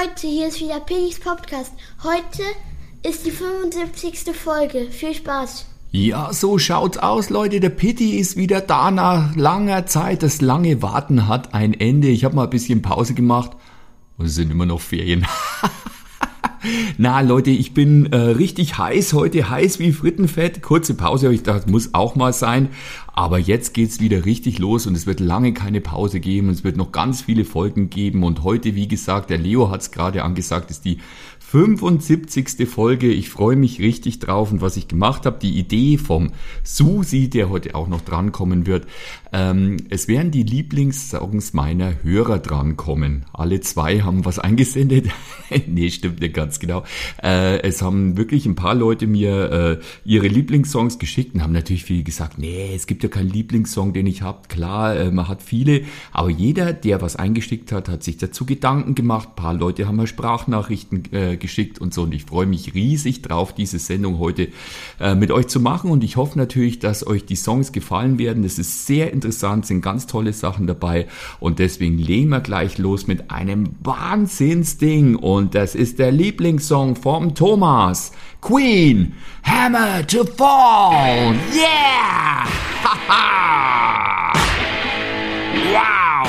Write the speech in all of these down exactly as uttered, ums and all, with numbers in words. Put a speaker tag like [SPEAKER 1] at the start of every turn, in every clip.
[SPEAKER 1] Leute, hier ist wieder Pillys Podcast. Heute ist die fünfundsiebzigste Folge. Viel Spaß.
[SPEAKER 2] Ja, so schaut's aus, Leute. Der Pitti ist wieder da nach langer Zeit. Das lange Warten hat ein Ende. Ich habe mal ein bisschen Pause gemacht und es sind immer noch Ferien. Na, Leute, ich bin äh, richtig heiß heute, heiß wie Frittenfett. Kurze Pause, habe ich gedacht, muss auch mal sein. Aber jetzt geht's wieder richtig los und es wird lange keine Pause geben. Es wird noch ganz viele Folgen geben und heute, wie gesagt, der Leo hat's gerade angesagt, ist die fünfundsiebzigste Folge. Ich freue mich richtig drauf und was ich gemacht habe, die Idee vom Susi, der heute auch noch drankommen wird. Ähm, es werden die Lieblingssongs meiner Hörer drankommen. Alle zwei haben was eingesendet. Nee, stimmt nicht ganz genau. Äh, es haben wirklich ein paar Leute mir äh, ihre Lieblingssongs geschickt und haben natürlich viele gesagt, nee, es gibt ja keinen Lieblingssong, den ich habe. Klar, äh, man hat viele, aber jeder, der was eingeschickt hat, hat sich dazu Gedanken gemacht. Ein paar Leute haben mir Sprachnachrichten äh, geschickt und so und ich freue mich riesig drauf, diese Sendung heute äh, mit euch zu machen und ich hoffe natürlich, dass euch die Songs gefallen werden. Es ist sehr interessant, sind ganz tolle Sachen dabei und deswegen legen wir gleich los mit einem Wahnsinnsding und das ist der Lieblingssong vom Thomas. Queen, Hammer to Fall, yeah! Haha! Wow!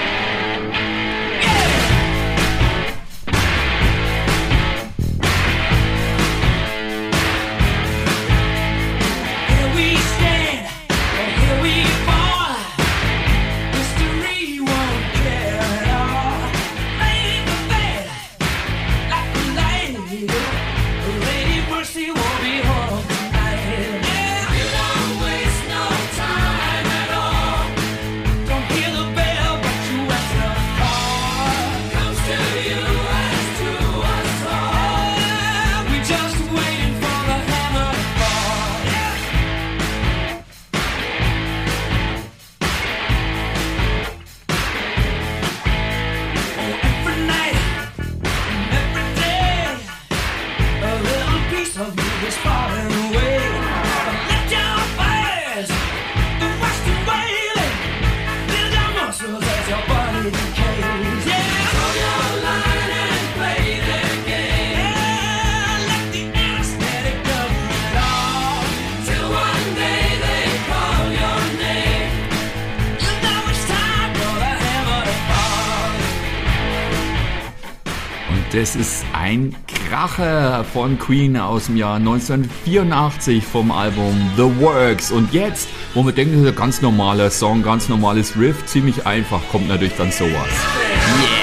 [SPEAKER 2] Das ist ein Kracher von Queen aus dem Jahr neunzehnhundertvierundachtzig vom Album The Works. Und jetzt, wo wir denken, das ist ein ganz normaler Song, ganz normales Riff, ziemlich einfach, kommt natürlich dann sowas. Yeah!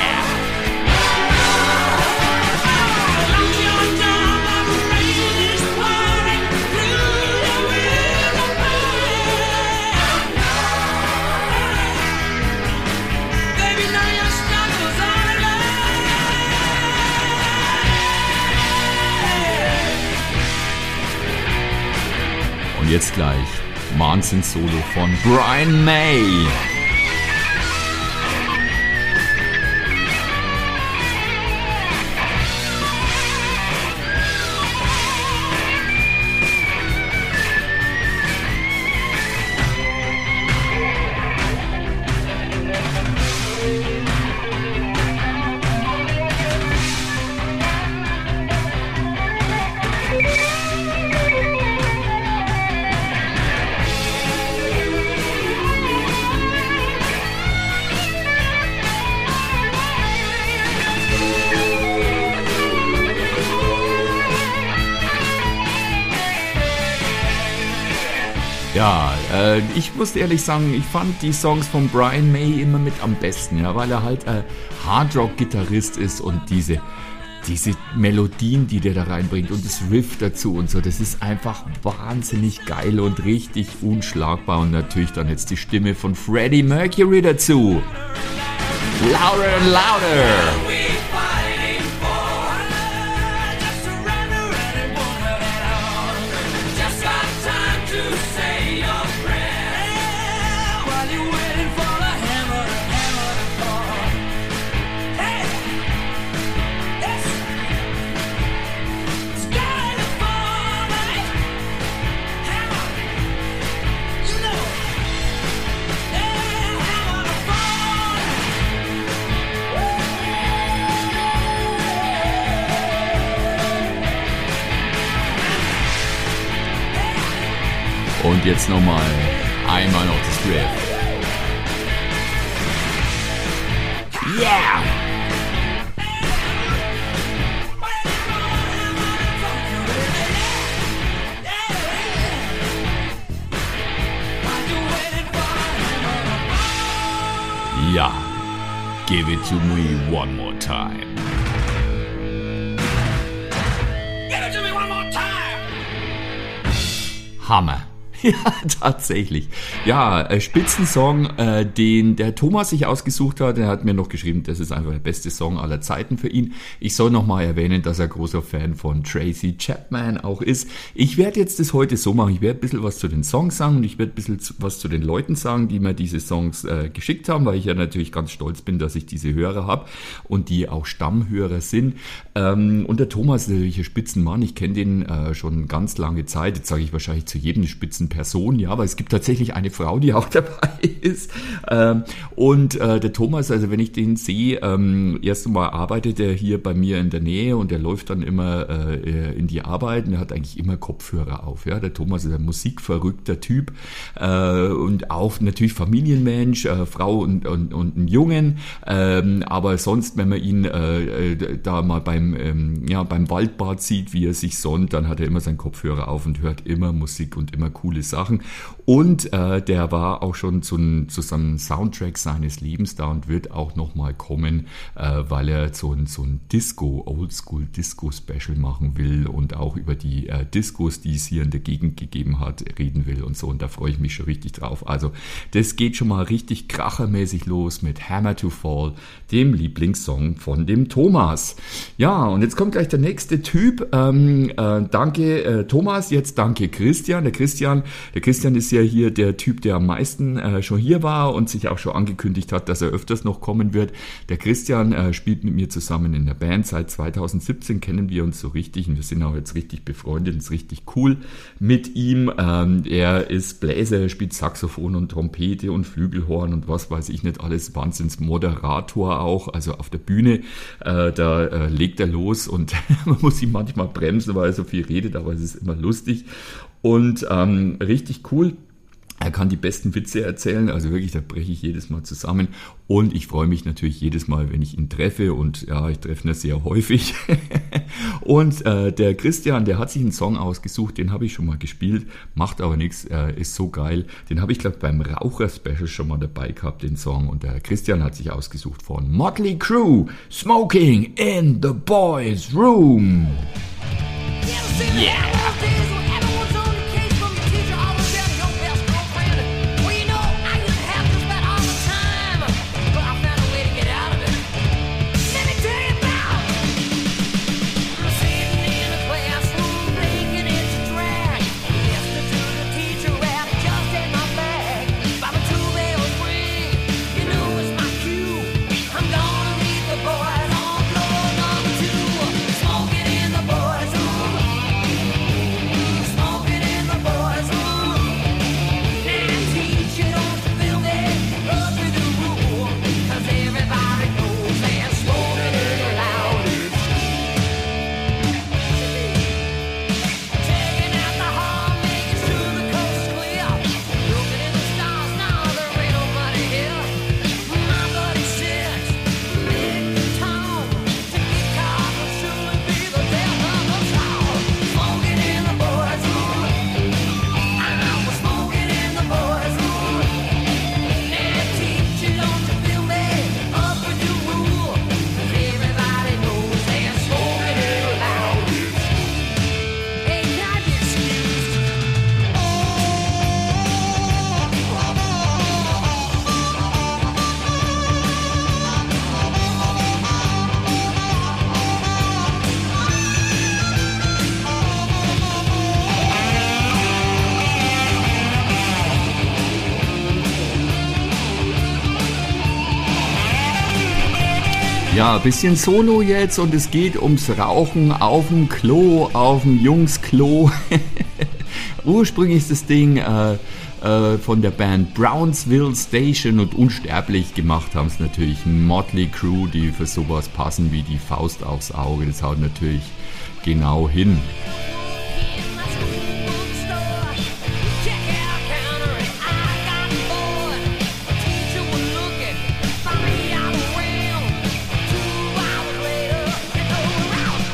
[SPEAKER 2] Jetzt gleich Wahnsinns-Solo von Brian May. Ja, äh, ich muss ehrlich sagen, ich fand die Songs von Brian May immer mit am besten, ja, weil er halt ein Hardrock-Gitarrist ist und diese, diese Melodien, die der da reinbringt und das Riff dazu und so, das ist einfach wahnsinnig geil und richtig unschlagbar und natürlich dann jetzt die Stimme von Freddie Mercury dazu. Louder and louder! Und jetzt nochmal einmal noch das Riff. Yeah! Ja, give it to me one more time. Give it to me one more time! Hammer. Ja, tatsächlich. Ja, äh, Spitzensong, äh, den der Thomas sich ausgesucht hat. Er hat mir noch geschrieben, das ist einfach der beste Song aller Zeiten für ihn. Ich soll nochmal erwähnen, dass er großer Fan von Tracy Chapman auch ist. Ich werde jetzt das heute so machen. Ich werde ein bisschen was zu den Songs sagen und ich werde ein bisschen was zu den Leuten sagen, die mir diese Songs äh, geschickt haben, weil ich ja natürlich ganz stolz bin, dass ich diese Hörer habe und die auch Stammhörer sind. Ähm, und der Thomas ist natürlich ein Spitzenmann. Ich kenne den äh, schon ganz lange Zeit. Jetzt sage ich wahrscheinlich zu jedem Spitzen Person, ja, aber es gibt tatsächlich eine Frau, die auch dabei ist. Ähm, und äh, der Thomas, also wenn ich den sehe, ähm, erst einmal arbeitet er hier bei mir in der Nähe und er läuft dann immer äh, in die Arbeit und er hat eigentlich immer Kopfhörer auf. Ja, der Thomas ist ein musikverrückter Typ äh, und auch natürlich Familienmensch, äh, Frau und, und, und einen Jungen. Ähm, aber sonst, wenn man ihn äh, da mal beim, ähm, ja, beim Waldbad sieht, wie er sich sonnt, dann hat er immer seinen Kopfhörer auf und hört immer Musik und immer coole Sachen. Und äh, der war auch schon zu, zu so einem Soundtrack seines Lebens da und wird auch nochmal kommen, äh, weil er so ein, so ein Disco, Oldschool Disco Special machen will und auch über die äh, Discos, die es hier in der Gegend gegeben hat, reden will und so. Und da freue ich mich schon richtig drauf. Also das geht schon mal richtig krachermäßig los mit Hammer to Fall, dem Lieblingssong von dem Thomas. Ja, und jetzt kommt gleich der nächste Typ. Ähm, äh, danke äh, Thomas, jetzt danke Christian. Der Christian Der Christian ist ja hier der Typ, der am meisten äh, schon hier war und sich auch schon angekündigt hat, dass er öfters noch kommen wird. Der Christian äh, spielt mit mir zusammen in der Band. Seit zwanzig siebzehn kennen wir uns so richtig und wir sind auch jetzt richtig befreundet und es ist richtig cool mit ihm. Ähm, er ist Bläser, er spielt Saxophon und Trompete und Flügelhorn und was weiß ich nicht alles. Wahnsinnsmoderator auch, also auf der Bühne. Äh, da äh, legt er los und man muss ihn manchmal bremsen, weil er so viel redet, aber es ist immer lustig. Und ähm, richtig cool. Er kann die besten Witze erzählen, also wirklich, da breche ich jedes Mal zusammen. Und ich freue mich natürlich jedes Mal, wenn ich ihn treffe. Und ja, ich treffe ihn sehr häufig. Und äh, der Christian, der hat sich einen Song ausgesucht, den habe ich schon mal gespielt, macht aber nichts, äh, ist so geil. Den habe ich, glaube ich, beim Raucher-Special schon mal dabei gehabt, den Song. Und der Christian hat sich ausgesucht von Motley Crue, Smoking in the Boys Room. Yeah! Ja, ein bisschen Solo jetzt und es geht ums Rauchen auf dem Klo, auf dem Jungsklo. Ursprünglich ist das Ding äh, äh, von der Band Brownsville Station und unsterblich gemacht haben es natürlich Motley Crue, die für sowas passen wie die Faust aufs Auge. Das haut natürlich genau hin.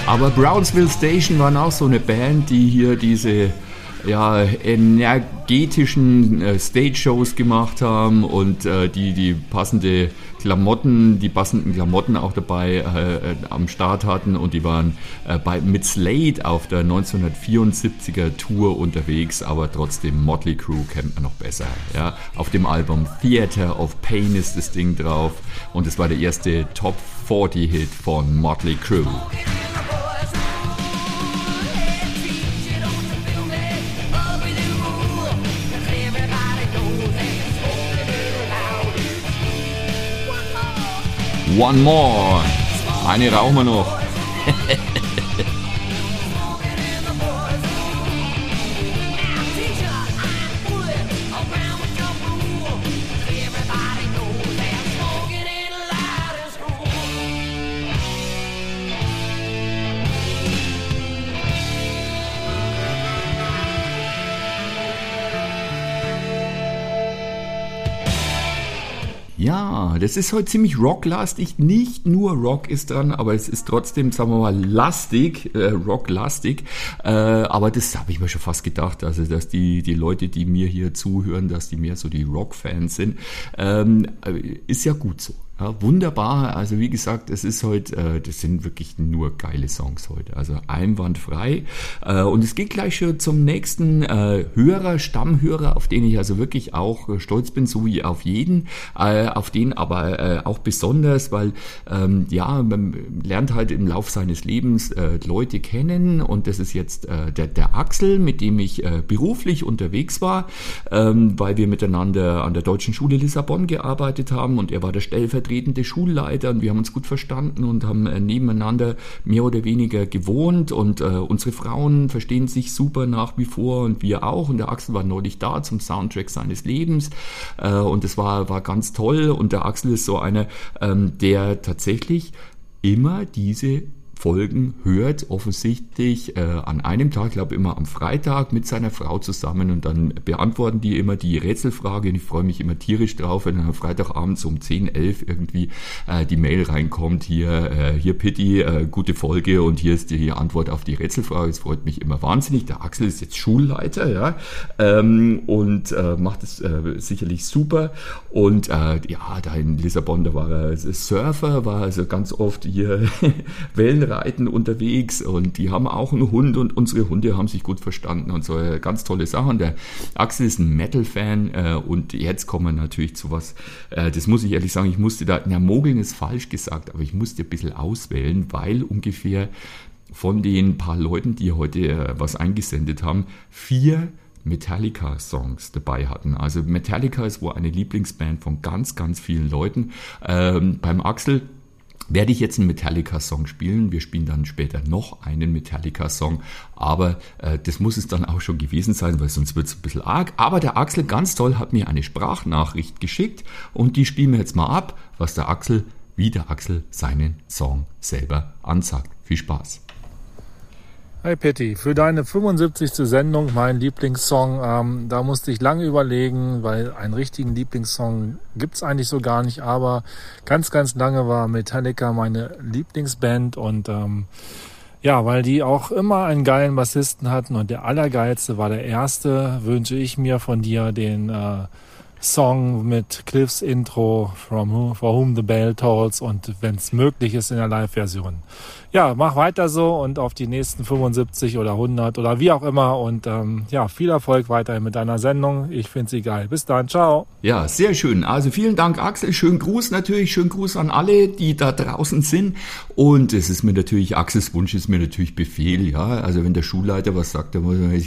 [SPEAKER 2] Aber Brownsville Station waren auch so eine Band, die hier diese ja, energetischen äh, Stage-Shows gemacht haben und äh, die die passende Klamotten, die passenden Klamotten auch dabei äh, am Start hatten und die waren äh, bei, mit Slade auf der neunzehnhundertvierundsiebziger Tour unterwegs, aber trotzdem Motley Crue kennt man noch besser. Ja? Auf dem Album Theater of Pain ist das Ding drauf und es war der erste Top vierzig Hit von Motley Crue. One more. Eine rauchen wir noch. Ja, das ist heute ziemlich rocklastig. Nicht nur Rock ist dran, aber es ist trotzdem, sagen wir mal, lastig, äh, rocklastig. Äh, aber das habe ich mir schon fast gedacht, also dass die die Leute, die mir hier zuhören, dass die mehr so die Rock-Fans sind, ähm, ist ja gut so. Ja, wunderbar, also wie gesagt, es ist heute, äh, das sind wirklich nur geile Songs heute, also einwandfrei. Äh, und es geht gleich schon zum nächsten äh, Hörer, Stammhörer, auf den ich also wirklich auch äh, stolz bin, so wie auf jeden, äh, auf den aber äh, auch besonders, weil ähm, ja, man lernt halt im Lauf seines Lebens äh, Leute kennen und das ist jetzt äh, der, der Axel, mit dem ich äh, beruflich unterwegs war, ähm, weil wir miteinander an der Deutschen Schule Lissabon gearbeitet haben und er war der Stellvertretende Schulleiter und wir haben uns gut verstanden und haben äh, nebeneinander mehr oder weniger gewohnt und äh, unsere Frauen verstehen sich super nach wie vor und wir auch und der Axel war neulich da zum Soundtrack seines Lebens äh, und das war, war ganz toll und der Axel ist so einer, ähm, der tatsächlich immer diese Folgen hört, offensichtlich äh, an einem Tag, ich glaube immer am Freitag mit seiner Frau zusammen und dann beantworten die immer die Rätselfrage und ich freue mich immer tierisch drauf, wenn dann am Freitagabend so um zehn, elf irgendwie äh, die Mail reinkommt, hier, äh, hier Pitti, äh, gute Folge und hier ist die Antwort auf die Rätselfrage, das freut mich immer wahnsinnig. Der Axel ist jetzt Schulleiter, ja, ähm, und äh, macht es äh, sicherlich super und äh, ja, da in Lissabon, da war er Surfer, war also ganz oft hier Wellen Reiten unterwegs und die haben auch einen Hund und unsere Hunde haben sich gut verstanden und so, ganz tolle Sachen. Der Axel ist ein Metal-Fan äh, und jetzt kommen wir natürlich zu was, äh, das muss ich ehrlich sagen, ich musste da, na mogeln ist falsch gesagt, aber ich musste ein bisschen auswählen, weil ungefähr von den paar Leuten, die heute äh, was eingesendet haben, vier Metallica-Songs dabei hatten. Also Metallica ist wohl eine Lieblingsband von ganz, ganz vielen Leuten. Ähm, beim Axel werde ich jetzt einen Metallica-Song spielen. Wir spielen dann später noch einen Metallica-Song, aber äh, das muss es dann auch schon gewesen sein, weil sonst wird es ein bisschen arg. Aber der Axel, ganz toll, hat mir eine Sprachnachricht geschickt und die spielen wir jetzt mal ab, was der Axel, wie der Axel seinen Song selber ansagt. Viel Spaß.
[SPEAKER 3] Hey Pitti, für deine fünfundsiebzigste Sendung mein Lieblingssong, ähm, da musste ich lange überlegen, weil einen richtigen Lieblingssong gibt's eigentlich so gar nicht, aber ganz, ganz lange war Metallica meine Lieblingsband und ähm, ja, weil die auch immer einen geilen Bassisten hatten und der allergeilste war der erste, wünsche ich mir von dir den äh, Song mit Cliffs Intro, From who, For Whom the Bell Tolls und wenn es möglich ist in der Live-Version. Ja, mach weiter so und auf die nächsten fünfundsiebzig oder hundert oder wie auch immer und ähm, ja, viel Erfolg weiterhin mit deiner Sendung. Ich finde sie geil. Bis dann, ciao.
[SPEAKER 2] Ja, sehr schön. Also vielen Dank, Axel. Schönen Gruß natürlich, schönen Gruß an alle, die da draußen sind. Und es ist mir natürlich, Axels Wunsch ist mir natürlich Befehl, ja. Also wenn der Schulleiter was sagt, dann muss man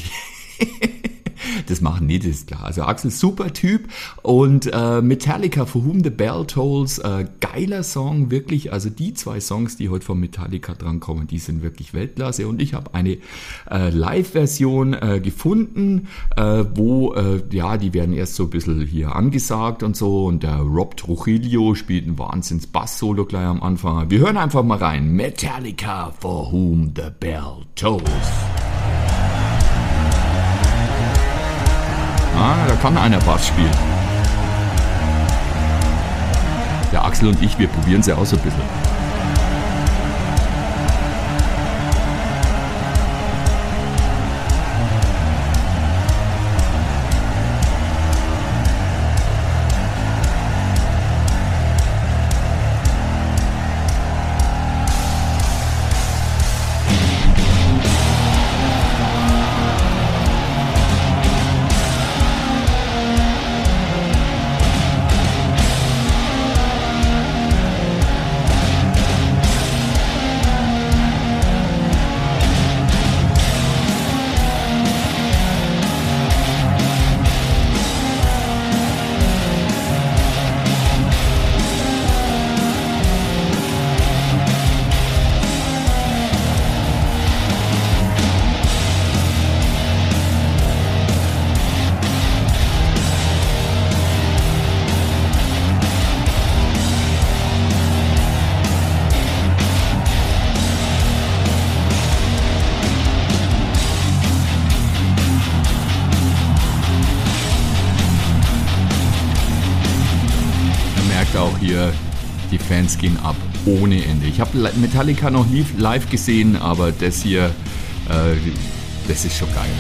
[SPEAKER 2] das machen nicht, das ist klar. Also Axel, super Typ und äh, Metallica, For Whom the Bell Tolls, äh, geiler Song, wirklich. Also die zwei Songs, die heute von Metallica drankommen, die sind wirklich Weltklasse und ich habe eine äh, Live-Version äh, gefunden, äh, wo, äh, ja, die werden erst so ein bisschen hier angesagt und so und der Rob Trujillo spielt ein Wahnsinns-Bass-Solo gleich am Anfang. Wir hören einfach mal rein. Metallica, For Whom the Bell Tolls. Ah, da kann einer Bass spielen. Der Axel und ich, wir probieren sie auch so ein bisschen. merkt auch hier, die Fans gehen ab ohne Ende. Ich habe Metallica noch nie live gesehen, aber das hier, äh, das ist schon geil.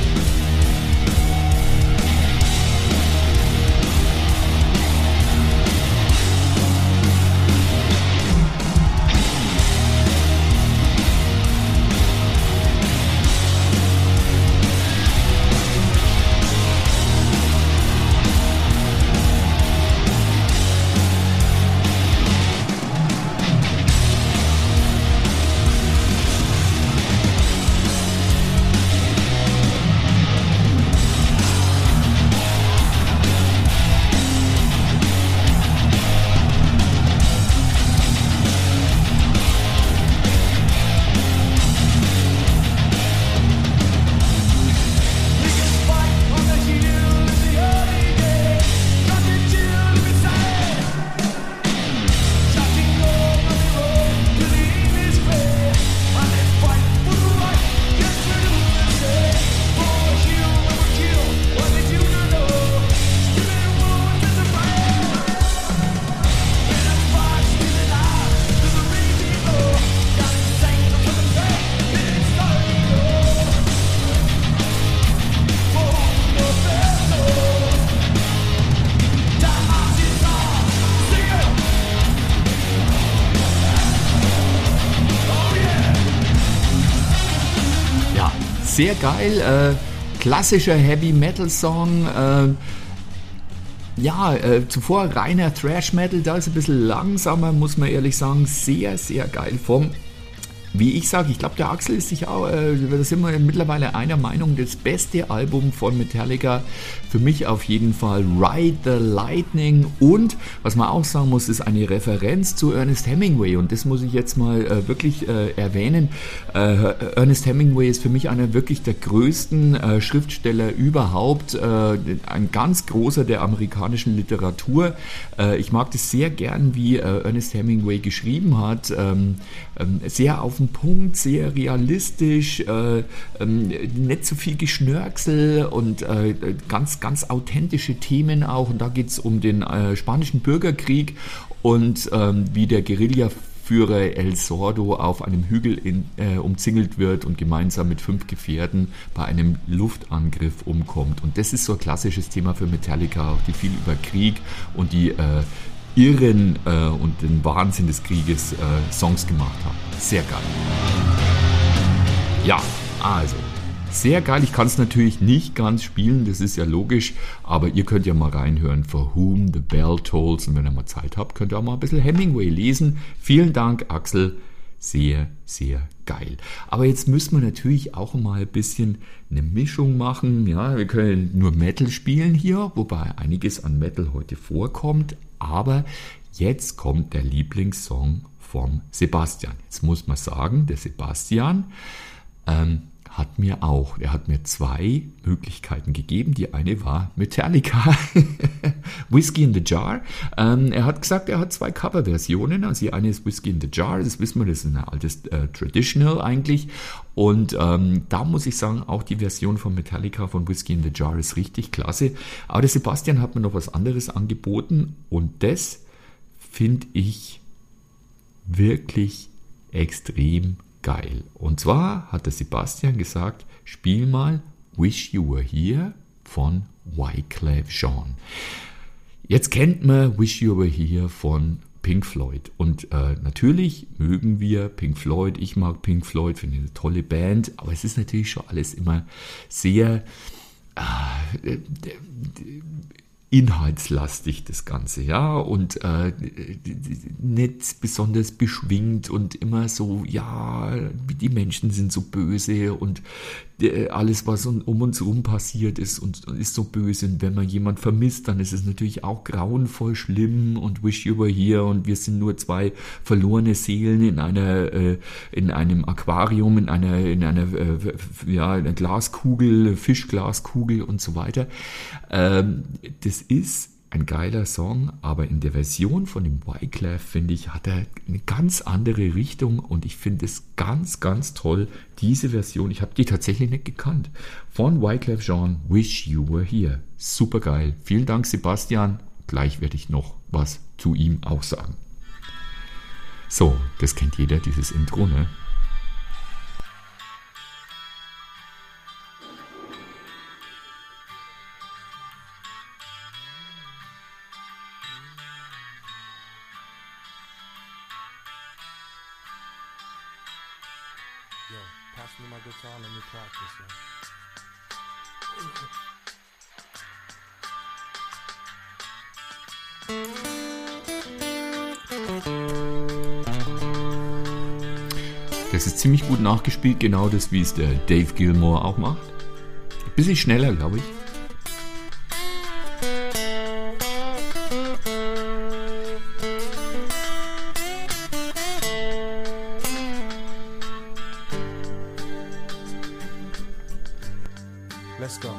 [SPEAKER 2] Sehr geil, äh, klassischer Heavy Metal Song, äh, ja, äh, zuvor reiner Thrash Metal, da ist ein bisschen langsamer, muss man ehrlich sagen, sehr, sehr geil vom, wie ich sage, ich glaube der Axel ist sich auch, äh, da sind wir mittlerweile einer Meinung, das beste Album von Metallica, für mich auf jeden Fall Ride the Lightning und, was man auch sagen muss, ist eine Referenz zu Ernest Hemingway und das muss ich jetzt mal äh, wirklich äh, erwähnen. Äh, Ernest Hemingway ist für mich einer wirklich der größten äh, Schriftsteller überhaupt, äh, ein ganz großer der amerikanischen Literatur. Äh, ich mag das sehr gern, wie äh, Ernest Hemingway geschrieben hat, ähm, ähm, sehr auf den Punkt, sehr realistisch, äh, ähm, nicht so viel Geschnörksel und äh, ganz, ganz authentische Themen auch. Und da geht es um den äh, spanischen Bürgerkrieg und ähm, wie der Guerillaführer El Sordo auf einem Hügel in, äh, umzingelt wird und gemeinsam mit fünf Gefährten bei einem Luftangriff umkommt. Und das ist so ein klassisches Thema für Metallica, auch die viel über Krieg und die äh, Irren äh, und den Wahnsinn des Krieges äh, Songs gemacht haben. Sehr geil. Ja, also, sehr geil. Ich kann es natürlich nicht ganz spielen, das ist ja logisch, aber ihr könnt ja mal reinhören, For Whom the Bell Tolls, und wenn ihr mal Zeit habt, könnt ihr auch mal ein bisschen Hemingway lesen. Vielen Dank, Axel. Sehr, sehr geil. Aber jetzt müssen wir natürlich auch mal ein bisschen eine Mischung machen. Ja, wir können nur Metal spielen hier, wobei einiges an Metal heute vorkommt. Aber jetzt kommt der Lieblingssong vom Sebastian. Jetzt muss man sagen, der Sebastian ähm, hat mir auch, er hat mir zwei Möglichkeiten gegeben. Die eine war Metallica, Whiskey in the Jar. Ähm, er hat gesagt, er hat zwei Coverversionen. Also die eine ist Whiskey in the Jar, das wissen wir, das ist ein altes äh, Traditional eigentlich. Und ähm, da muss ich sagen, auch die Version von Metallica von Whiskey in the Jar ist richtig klasse. Aber der Sebastian hat mir noch was anderes angeboten und das finde ich wirklich extrem geil. Und zwar hat der Sebastian gesagt, spiel mal Wish You Were Here von Wyclef Jean. Jetzt kennt man Wish You Were Here von Pink Floyd und äh, natürlich mögen wir Pink Floyd, ich mag Pink Floyd, finde eine tolle Band, aber es ist natürlich schon alles immer sehr äh, inhaltslastig, das Ganze, ja, und äh, nicht besonders beschwingt und immer so, ja, die Menschen sind so böse und alles, was um uns herum passiert ist, und ist so böse. Und wenn man jemand vermisst, dann ist es natürlich auch grauenvoll schlimm und Wish You Were Here und wir sind nur zwei verlorene Seelen in einer, äh, in einem Aquarium, in einer, in einer, äh, ja, einer Glaskugel, Fischglaskugel und so weiter. Ähm, das ist ein geiler Song, aber in der Version von dem Wyclef, finde ich, hat er eine ganz andere Richtung und ich finde es ganz, ganz toll, diese Version, ich habe die tatsächlich nicht gekannt, von Wyclef Jean, Wish You Were Here. Super geil. Vielen Dank, Sebastian. Gleich werde ich noch was zu ihm auch sagen. So, das kennt jeder, dieses Intro, ne?
[SPEAKER 4] Yo, pass me my guitar and let me practice, yo.
[SPEAKER 2] Das ist ziemlich gut nachgespielt, genau das, wie es der Dave Gilmour auch macht. Ein bisschen schneller, glaube ich.
[SPEAKER 4] Let's go.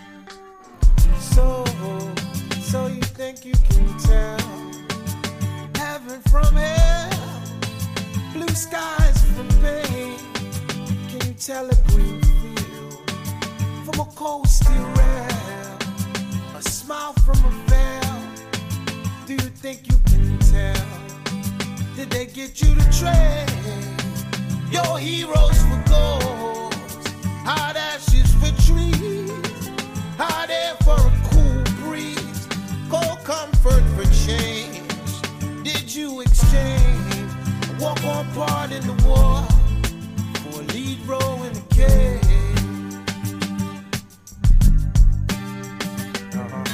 [SPEAKER 4] So, so you think you can tell heaven from hell, blue skies from pain? Can you tell a green field from a cold steel rail, a smile from a veil? Do you think you can tell? Did they get you to trade your heroes for gold? Hot ashes for trees, hot air for a cool breeze, cold comfort for change. Did you exchange a walk-on part in the war for a lead role in the cage? Uh-huh.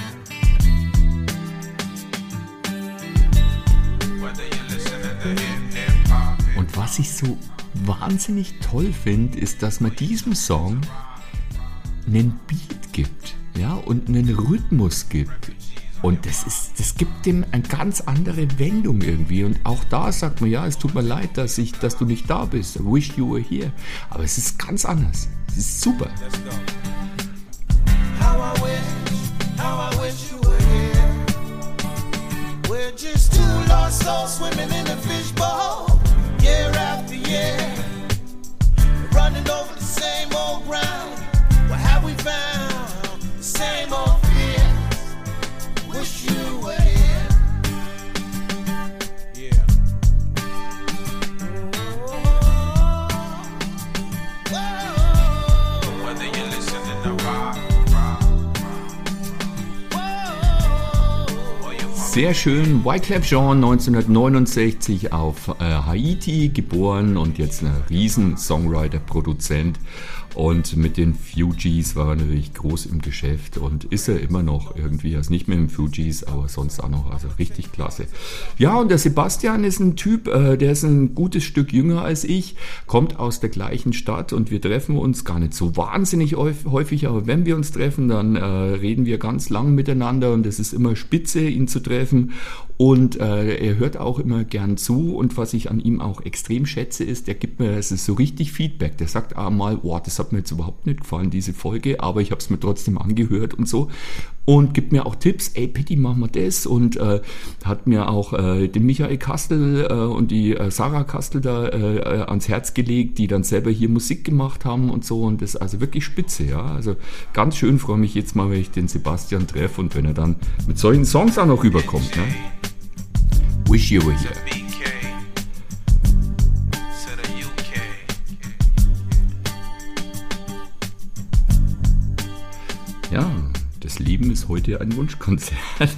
[SPEAKER 2] Und was ich so wahnsinnig toll finde, ist, dass man diesem Song einen Beat gibt, ja, und einen Rhythmus gibt. Und das ist, das gibt dem eine ganz andere Wendung irgendwie. Und auch da sagt man, ja, es tut mir leid, dass ich, dass du nicht da bist. I wish you were here. Aber es ist ganz anders. Es ist super.
[SPEAKER 4] Let's go. How I wish, how I wish you were here. We're just two lost souls swimming in a fishbowl, year after year, running over the same old ground. What have we found? The same old fears. Wish you were here. Yeah. Whoa. Whether you're listening to rock, rock, rock.
[SPEAKER 2] Sehr schön. Wyclef Jean, neunzehnhundertneunundsechzig auf äh, Haiti geboren und jetzt ein riesen Songwriter, Produzent. Und mit den Fugees war er natürlich groß im Geschäft und ist er immer noch irgendwie. Also nicht mehr im Fugees, aber sonst auch noch. Also richtig klasse. Ja, und der Sebastian ist ein Typ, äh, der ist ein gutes Stück jünger als ich, kommt aus der gleichen Stadt und wir treffen uns gar nicht so wahnsinnig häufig, aber wenn wir uns treffen, dann äh, reden wir ganz lang miteinander und es ist immer spitze, ihn zu treffen. Und äh, er hört auch immer gern zu und was ich an ihm auch extrem schätze, ist, der gibt mir es ist so richtig Feedback. Der sagt einmal, boah, das hat mir jetzt überhaupt nicht gefallen, diese Folge, aber ich habe es mir trotzdem angehört und so. Und gibt mir auch Tipps, ey Pitti, mach mal das. Und äh, hat mir auch äh, den Michael Kastel äh, und die äh, Sarah Kastel da äh, ans Herz gelegt, die dann selber hier Musik gemacht haben und so. Und das ist also wirklich spitze, ja. Also ganz schön, freue mich jetzt mal, wenn ich den Sebastian treffe und wenn er dann mit solchen Songs auch noch rüberkommt, ne? Wish You Were Here. Ja, das Leben ist heute ein Wunschkonzert.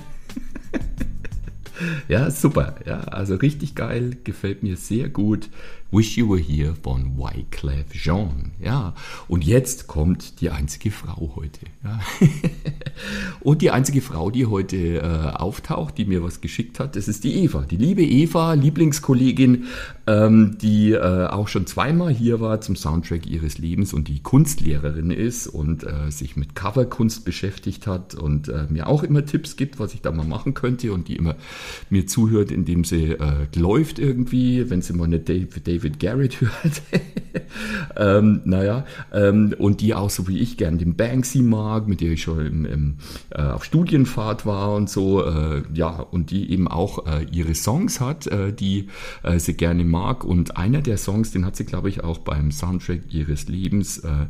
[SPEAKER 2] Ja, super. Ja, also richtig geil, gefällt mir sehr gut. Wish You Were Here von Wyclef Jean. Ja, und jetzt kommt die einzige Frau heute. Ja. Und die einzige Frau, die heute äh, auftaucht, die mir was geschickt hat, das ist die Eva. Die liebe Eva, Lieblingskollegin, ähm, die äh, auch schon zweimal hier war zum Soundtrack ihres Lebens und die Kunstlehrerin ist und äh, sich mit Coverkunst beschäftigt hat und äh, mir auch immer Tipps gibt, was ich da mal machen könnte und die immer mir zuhört, indem sie äh, läuft irgendwie, wenn sie mal eine David, David Garrett hört. ähm, naja, ähm, und die auch so wie ich gern den Banksy mag, mit der ich schon im, im, äh, auf Studienfahrt war und so, äh, ja, und die eben auch äh, ihre Songs hat, äh, die äh, sie gerne mag und einer der Songs, den hat sie, glaube ich, auch beim Soundtrack ihres Lebens äh,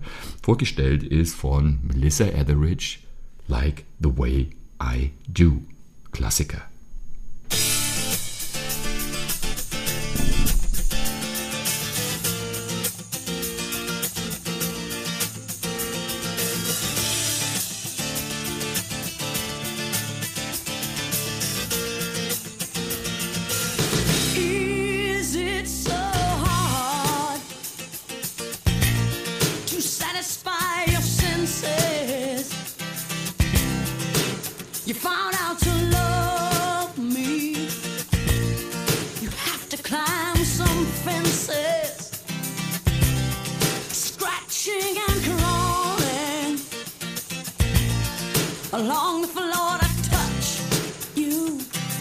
[SPEAKER 2] vorgestellt, ist von Melissa Etheridge, Like the Way I Do. Klassiker.
[SPEAKER 5] Along the floor to touch you,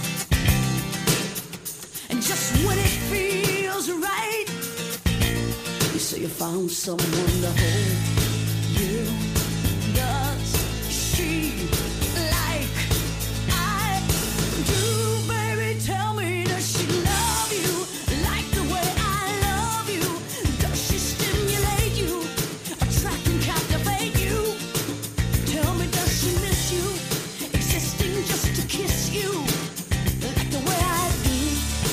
[SPEAKER 5] and just when it feels right, you say you found someone to hold you. Does she like I do, baby? Tell me, does she love you like the way I love you? Does she stimulate you, attract and captivate you? Tell me, does she miss you, existing just to kiss you like the way I do?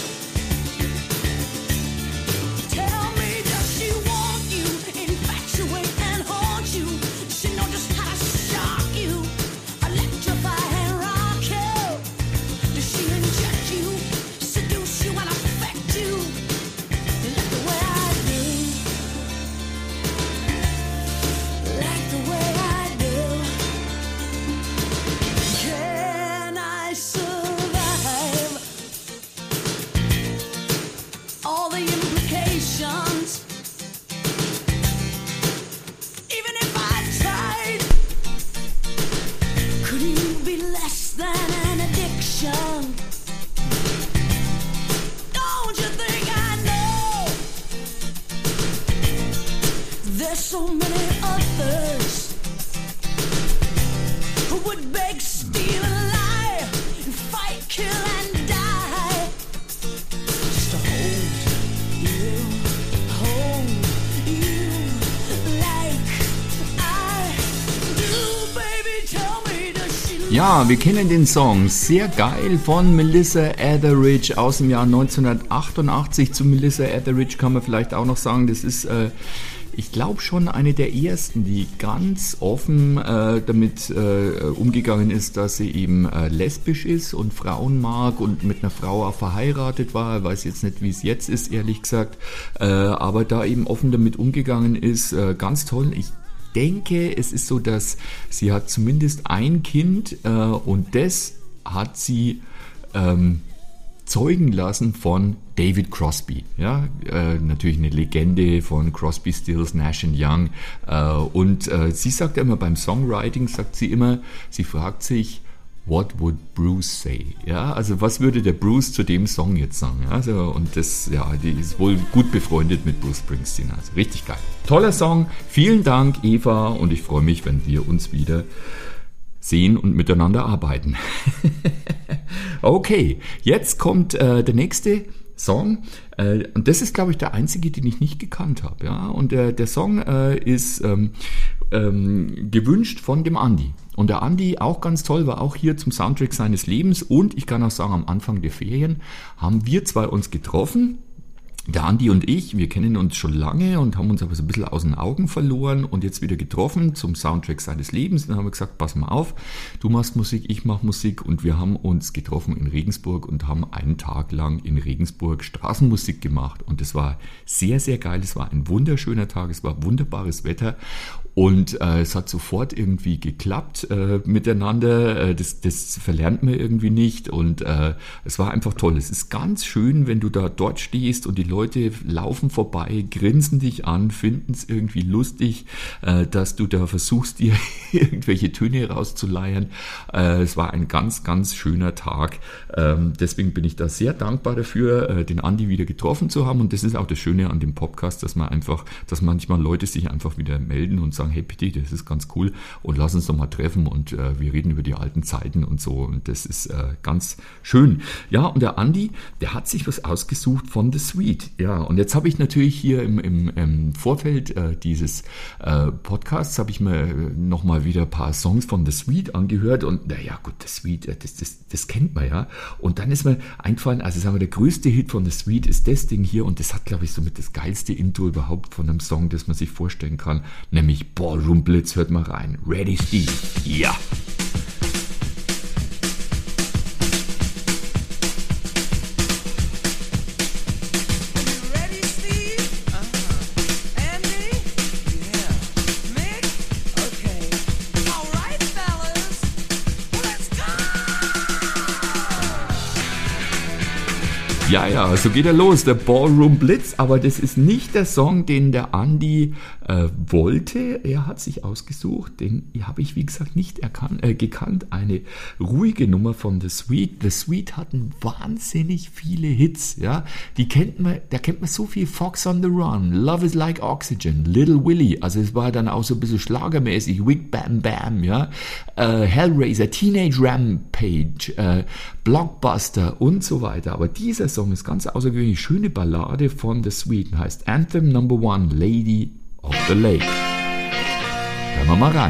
[SPEAKER 5] Tell me, does she want you, infatuate and haunt you? She know just how to shock you, electrify and rock you. Does she inject you, seduce you and affect you like the way I do? Like the way I do. Can I survive all the implications? Even if I tried, could you be less than an addiction? Don't you think I know there's so many others who would beg, steal, and lie, fight, kill, and die just to hold you, hold you like I do, baby. Tell me, does she
[SPEAKER 2] Ja, wir kennen den Song, sehr geil, von Melissa Etheridge aus dem Jahr neunzehnhundertachtundachtzig. Zu Melissa Etheridge kann man vielleicht auch noch sagen, das ist, äh, ich glaube schon eine der ersten, die ganz offen äh, damit äh, umgegangen ist, dass sie eben äh, lesbisch ist und Frauen mag und mit einer Frau auch verheiratet war. Ich weiß jetzt nicht, wie es jetzt ist, ehrlich gesagt, äh, aber da eben offen damit umgegangen ist, äh, ganz toll. Ich denke, es ist so, dass sie hat zumindest ein Kind äh, und das hat sie ähm, zeugen lassen von David Crosby, ja, äh, natürlich eine Legende von Crosby, Stills, Nash and Young, äh, und äh, sie sagt immer beim Songwriting, sagt sie immer, sie fragt sich, what would Bruce say? Ja, also was würde der Bruce zu dem Song jetzt sagen? Also, und das, ja, die ist wohl gut befreundet mit Bruce Springsteen, also richtig geil. Toller Song, vielen Dank Eva und ich freue mich, wenn wir uns wieder sehen und miteinander arbeiten. Okay, jetzt kommt äh, der nächste Song äh, und das ist, glaube ich, der einzige, den ich nicht gekannt habe. Ja? Und der, der Song äh, ist ähm, ähm, gewünscht von dem Andi. Und der Andi, auch ganz toll, war auch hier zum Soundtrack seines Lebens und ich kann auch sagen, am Anfang der Ferien haben wir zwei uns getroffen. Der Andi und ich, wir kennen uns schon lange und haben uns aber so ein bisschen aus den Augen verloren und jetzt wieder getroffen zum Soundtrack seines Lebens. Dann haben wir gesagt, pass mal auf, du machst Musik, ich mach Musik und wir haben uns getroffen in Regensburg und haben einen Tag lang in Regensburg Straßenmusik gemacht und es war sehr, sehr geil. Es war ein wunderschöner Tag, es war wunderbares Wetter und äh, es hat sofort irgendwie geklappt äh, miteinander. Äh, das, das verlernt man irgendwie nicht und äh, es war einfach toll. Es ist ganz schön, wenn du da dort stehst und die Leute laufen vorbei, grinsen dich an, finden es irgendwie lustig, äh, dass du da versuchst, dir irgendwelche Töne rauszuleiern. Äh, es war ein ganz, ganz schöner Tag. Ähm, deswegen bin ich da sehr dankbar dafür, äh, den Andi wieder getroffen zu haben und das ist auch das Schöne an dem Podcast, dass man einfach, dass manchmal Leute sich einfach wieder melden und sagen, hey Pitti, das ist ganz cool und lass uns doch mal treffen und äh, wir reden über die alten Zeiten und so und das ist äh, ganz schön. Ja, und der Andi, der hat sich was ausgesucht von The Sweet. ja, und jetzt habe ich natürlich hier im, im, im Vorfeld äh, dieses äh, Podcasts habe ich mir nochmal wieder ein paar Songs von The Sweet angehört und naja gut, The Sweet, das, das, das kennt man ja. Und dann ist mir eingefallen, also sagen wir, der größte Hit von The Sweet ist das Ding hier und das hat, glaube ich, somit das geilste Intro überhaupt von einem Song, das man sich vorstellen kann, nämlich Ballroom Blitz. Hört mal rein. Ready, Steve? Ja! Ja, ja, so geht er los, der Ballroom Blitz, aber das ist nicht der Song, den der Andi äh, wollte. Er hat sich ausgesucht, den habe ich, wie gesagt, nicht erkannt, äh, gekannt. Eine ruhige Nummer von The Sweet. The Sweet hatten wahnsinnig viele Hits, ja. Die kennt man, da kennt man so viel. Fox on the Run, Love is Like Oxygen, Little Willie, also es war dann auch so ein bisschen schlagermäßig, Wig Bam Bam, ja. Äh, Hellraiser, Teenage Rampage, äh, Blockbuster und so weiter. Aber dieser Song ist ganz außergewöhnlich. Schöne Ballade von The Sweet, heißt Anthem Number One, Lady of the Lake. Hören wir mal rein.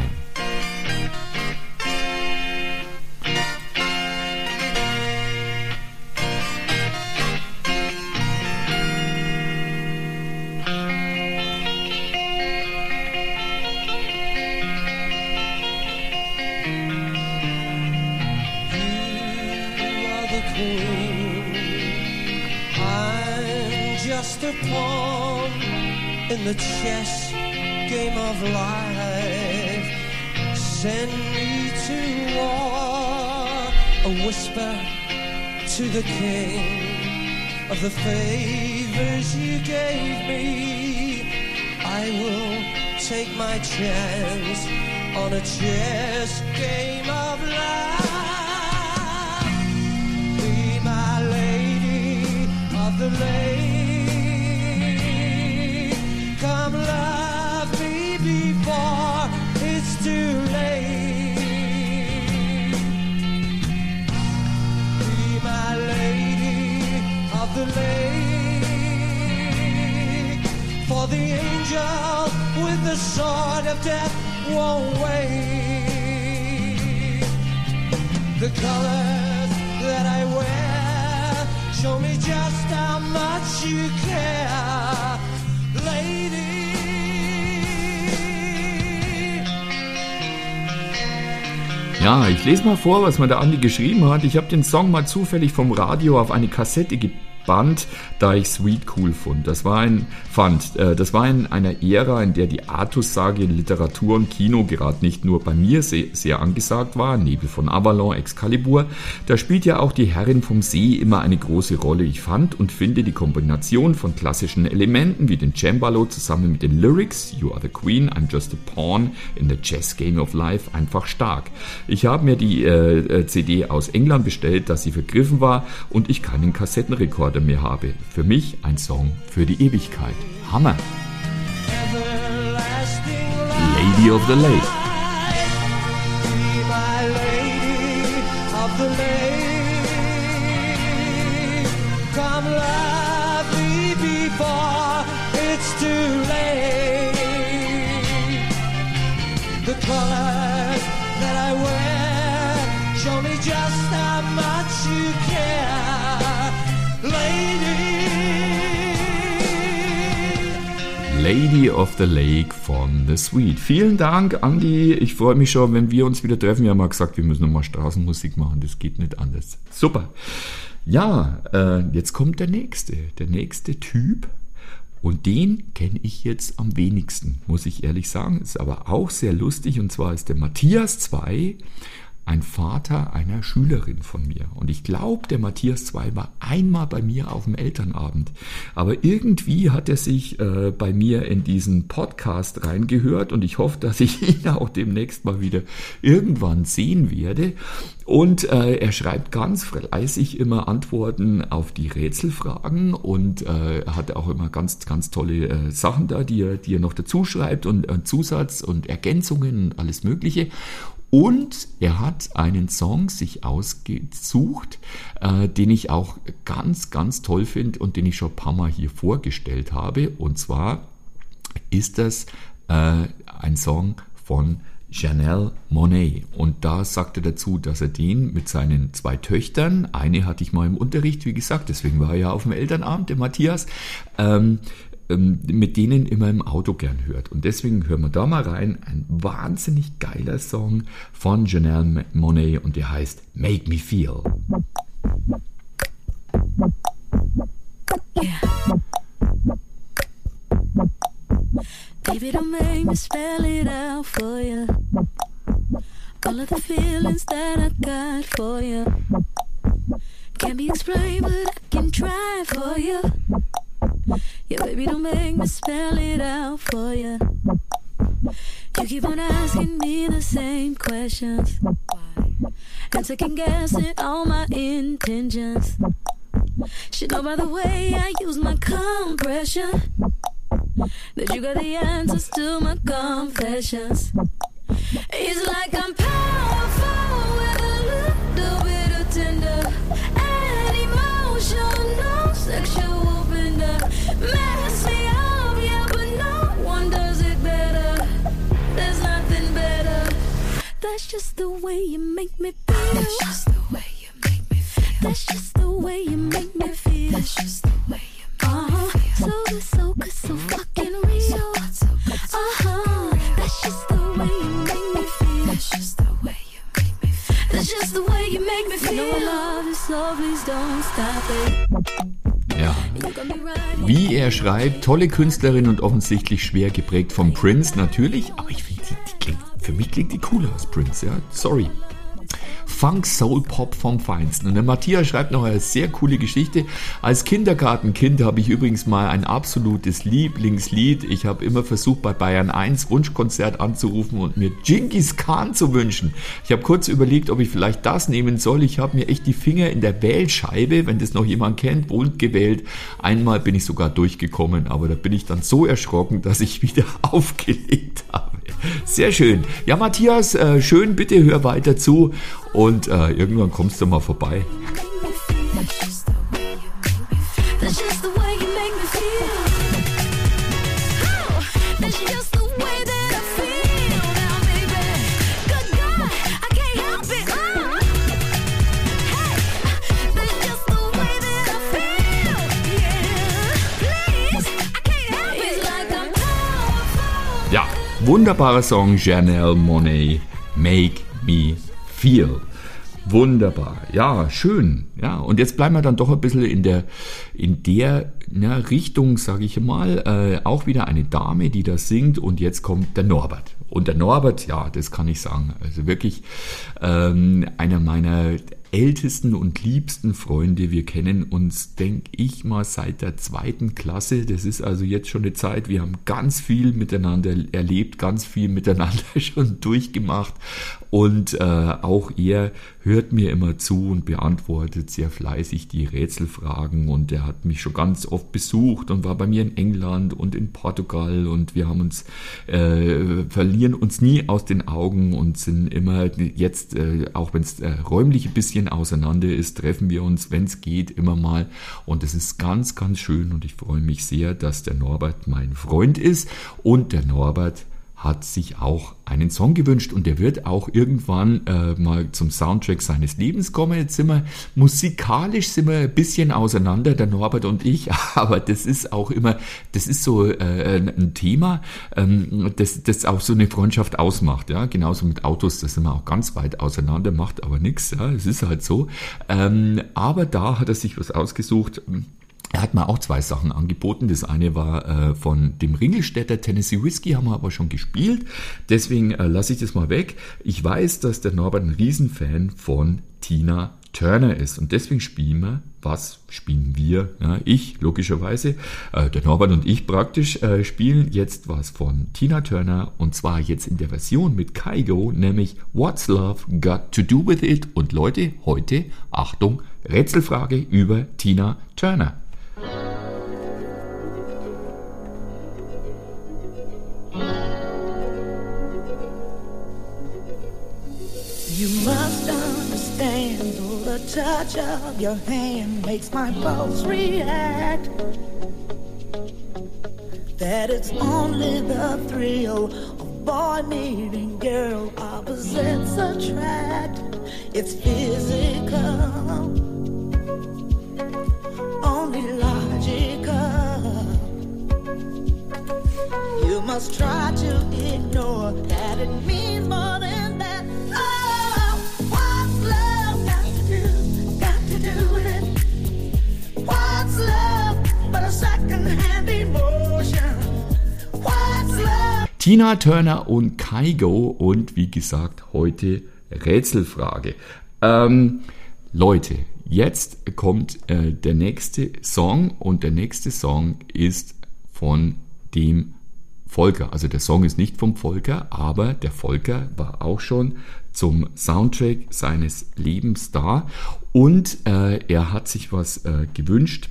[SPEAKER 4] Just a pawn in the chess game of life. Send me to war, a whisper to the king of the favors you gave me. I will take my chance on a chess game of life. Be my lady of the lake. Come love me before it's too late. Be my lady of the lake. For the angel with the sword of death won't wait. The colors that I wear show me just how much you care.
[SPEAKER 2] Ja, ich lese mal vor, was mir der Andi geschrieben hat. Ich habe den Song mal zufällig vom Radio auf eine Kassette gebannt, da ich Sweet cool fand. Das war ein fand. Äh, das war in einer Ära, in der die Artus-Sage in Literatur und Kino gerade nicht nur bei mir sehr, sehr angesagt war. Nebel von Avalon, Excalibur. Da spielt ja auch die Herrin vom See immer eine große Rolle. Ich fand und finde die Kombination von klassischen Elementen wie den Cembalo zusammen mit den Lyrics You are the Queen, I'm just a pawn in the chess game of life einfach stark. Ich habe mir die äh, C D aus England bestellt, dass sie vergriffen war und ich keinen Kassettenrekorder mehr habe. Für mich ein Song für die Ewigkeit. Hammer! Lady of the Lake.
[SPEAKER 4] Come love me before it's too late. The colors that I wear show me just how much you care, lady.
[SPEAKER 2] Lady of the Lake von The Sweet. Vielen Dank, Andi. Ich freue mich schon, wenn wir uns wieder treffen. Wir haben mal gesagt, wir müssen nochmal Straßenmusik machen. Das geht nicht anders. Super. Ja, äh, jetzt kommt der nächste. Der nächste Typ. Und den kenne ich jetzt am wenigsten, muss ich ehrlich sagen. Ist aber auch sehr lustig. Und zwar ist der Matthias zwei ein Vater einer Schülerin von mir. Und ich glaube, der Matthias zwei war einmal bei mir auf dem Elternabend. Aber irgendwie hat er sich äh, bei mir in diesen Podcast reingehört und ich hoffe, dass ich ihn auch demnächst mal wieder irgendwann sehen werde. Und äh, er schreibt ganz fleißig immer Antworten auf die Rätselfragen und äh, hat auch immer ganz, ganz tolle äh, Sachen da, die er, die er noch dazu schreibt und äh, Zusatz und Ergänzungen und alles Mögliche. Und er hat einen Song sich ausgesucht, äh, den ich auch ganz, ganz toll finde und den ich schon ein paar Mal hier vorgestellt habe. Und zwar ist das äh, ein Song von Janelle Monáe. Und da sagt er dazu, dass er den mit seinen zwei Töchtern, eine hatte ich mal im Unterricht, wie gesagt, deswegen war er ja auf dem Elternabend, der Matthias, ähm, mit denen immer im Auto gern hört. Und deswegen hören wir da mal rein. Ein wahnsinnig geiler Song von Janelle Monáe und der heißt Make Me Feel.
[SPEAKER 5] Yeah. Baby, don't make me spell it out for you. All of the feelings that I got for you can't be explained, but I can try for you. Yeah, baby, don't make me spell it out for you. You keep on asking me the same questions. Why? And second guessing all my intentions. Should know by the way I use my compression that you got the answers to my confessions. It's like I'm powerful with a little bit of tender and emotional sexual. Mess me up, yeah, but no one does it better. There's nothing better. That's just the way you make me feel. That's just the way you make me feel. That's just the way you make me feel. That's just the way you make uh-huh. me feel. So good, so good, so fucking real. So good, so good, so uh-huh. That's just the way you make me feel. That's just the way you make me feel. That's just the way you make me feel. You know I love you, so please don't stop it.
[SPEAKER 2] Ja. Wie er schreibt, tolle Künstlerin und offensichtlich schwer geprägt vom Prince, natürlich, aber ich finde, die, die klingt, für mich klingt die cooler als Prince, ja, sorry. Funk, Soul, Pop vom Feinsten. Und der Matthias schreibt noch eine sehr coole Geschichte. Als Kindergartenkind habe ich übrigens mal ein absolutes Lieblingslied. Ich habe immer versucht, bei Bayern eins Wunschkonzert anzurufen und mir Genghis Khan zu wünschen. Ich habe kurz überlegt, ob ich vielleicht das nehmen soll. Ich habe mir echt die Finger in der Wählscheibe, wenn das noch jemand kennt, bunt gewählt. Einmal bin ich sogar durchgekommen, aber da bin ich dann so erschrocken, dass ich wieder aufgelegt habe. Sehr schön. Ja, Matthias, äh, schön, bitte hör weiter zu. Und äh, irgendwann kommst du mal vorbei. Ja, wunderbarer Song, Janelle Monáe, Make Me Feel. Wunderbar, ja, schön. Ja, und jetzt bleiben wir dann doch ein bisschen in der, in der na, Richtung, sage ich mal, äh, auch wieder eine Dame, die da singt und jetzt kommt der Norbert. Und der Norbert, ja, das kann ich sagen, also wirklich ähm, einer meiner ältesten und liebsten Freunde. Wir kennen uns, denke ich mal, seit der zweiten Klasse. Das ist also jetzt schon eine Zeit. Wir haben ganz viel miteinander erlebt, ganz viel miteinander schon durchgemacht. Und äh, auch er hört mir immer zu und beantwortet sehr fleißig die Rätselfragen. Und er hat mich schon ganz oft besucht und war bei mir in England und in Portugal. Und wir haben uns, äh, verlieren uns nie aus den Augen und sind immer jetzt, äh, auch wenn es äh, räumlich ein bisschen auseinander ist, treffen wir uns, wenn es geht, immer mal. Und es ist ganz, ganz schön und ich freue mich sehr, dass der Norbert mein Freund ist. Und der Norbert hat sich auch einen Song gewünscht und der wird auch irgendwann äh, mal zum Soundtrack seines Lebens kommen. Jetzt sind wir musikalisch sind wir ein bisschen auseinander, der Norbert und ich, aber das ist auch immer, das ist so äh, ein Thema, ähm, das, das auch so eine Freundschaft ausmacht, ja, genauso mit Autos, da sind wir auch ganz weit auseinander, macht aber nichts, ja, es ist halt so, ähm, aber da hat er sich was ausgesucht. Er hat mir auch zwei Sachen angeboten. Das eine war äh, von dem Ringelstädter Tennessee Whiskey, haben wir aber schon gespielt. Deswegen äh, lasse ich das mal weg. Ich weiß, dass der Norbert ein Riesenfan von Tina Turner ist. Und deswegen spielen wir, was spielen wir? Ja, ich, logischerweise, äh, der Norbert und ich praktisch, äh, spielen jetzt was von Tina Turner. Und zwar jetzt in der Version mit Kygo, nämlich What's Love Got to Do With It? Und Leute, heute, Achtung, Rätselfrage über Tina Turner.
[SPEAKER 5] understand. Oh, the touch of your hand makes my pulse react. That it's only the thrill of boy meeting girl, opposites attract. It's physical, only logical. You must try to ignore that it means more than that. Oh, what's love got to do, got to do with it? What's love but a second-hand emotion? What's love?
[SPEAKER 2] Tina Turner und Kygo und wie gesagt, heute Rätselfrage. Ähm, Leute, jetzt kommt äh, der nächste Song und der nächste Song ist von dem Volker. Also der Song ist nicht vom Volker, aber der Volker war auch schon zum Soundtrack seines Lebens da und äh, er hat sich was äh, gewünscht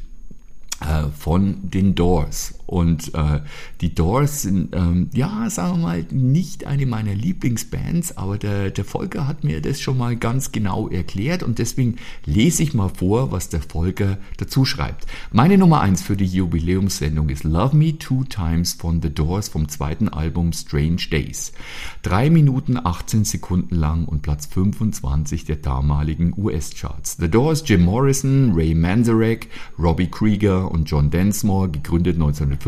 [SPEAKER 2] äh, von den Doors. Und äh, die Doors sind, ähm, ja, sagen wir mal, nicht eine meiner Lieblingsbands, aber der, der Volker hat mir das schon mal ganz genau erklärt und deswegen lese ich mal vor, was der Volker dazu schreibt. Meine Nummer eins für die Jubiläumssendung ist Love Me Two Times von The Doors vom zweiten Album Strange Days. Drei Minuten achtzehn Sekunden lang und Platz fünfundzwanzig der damaligen U S-Charts. The Doors, Jim Morrison, Ray Manzarek, Robbie Krieger und John Densmore, gegründet neunzehnhundertfünfundsechzig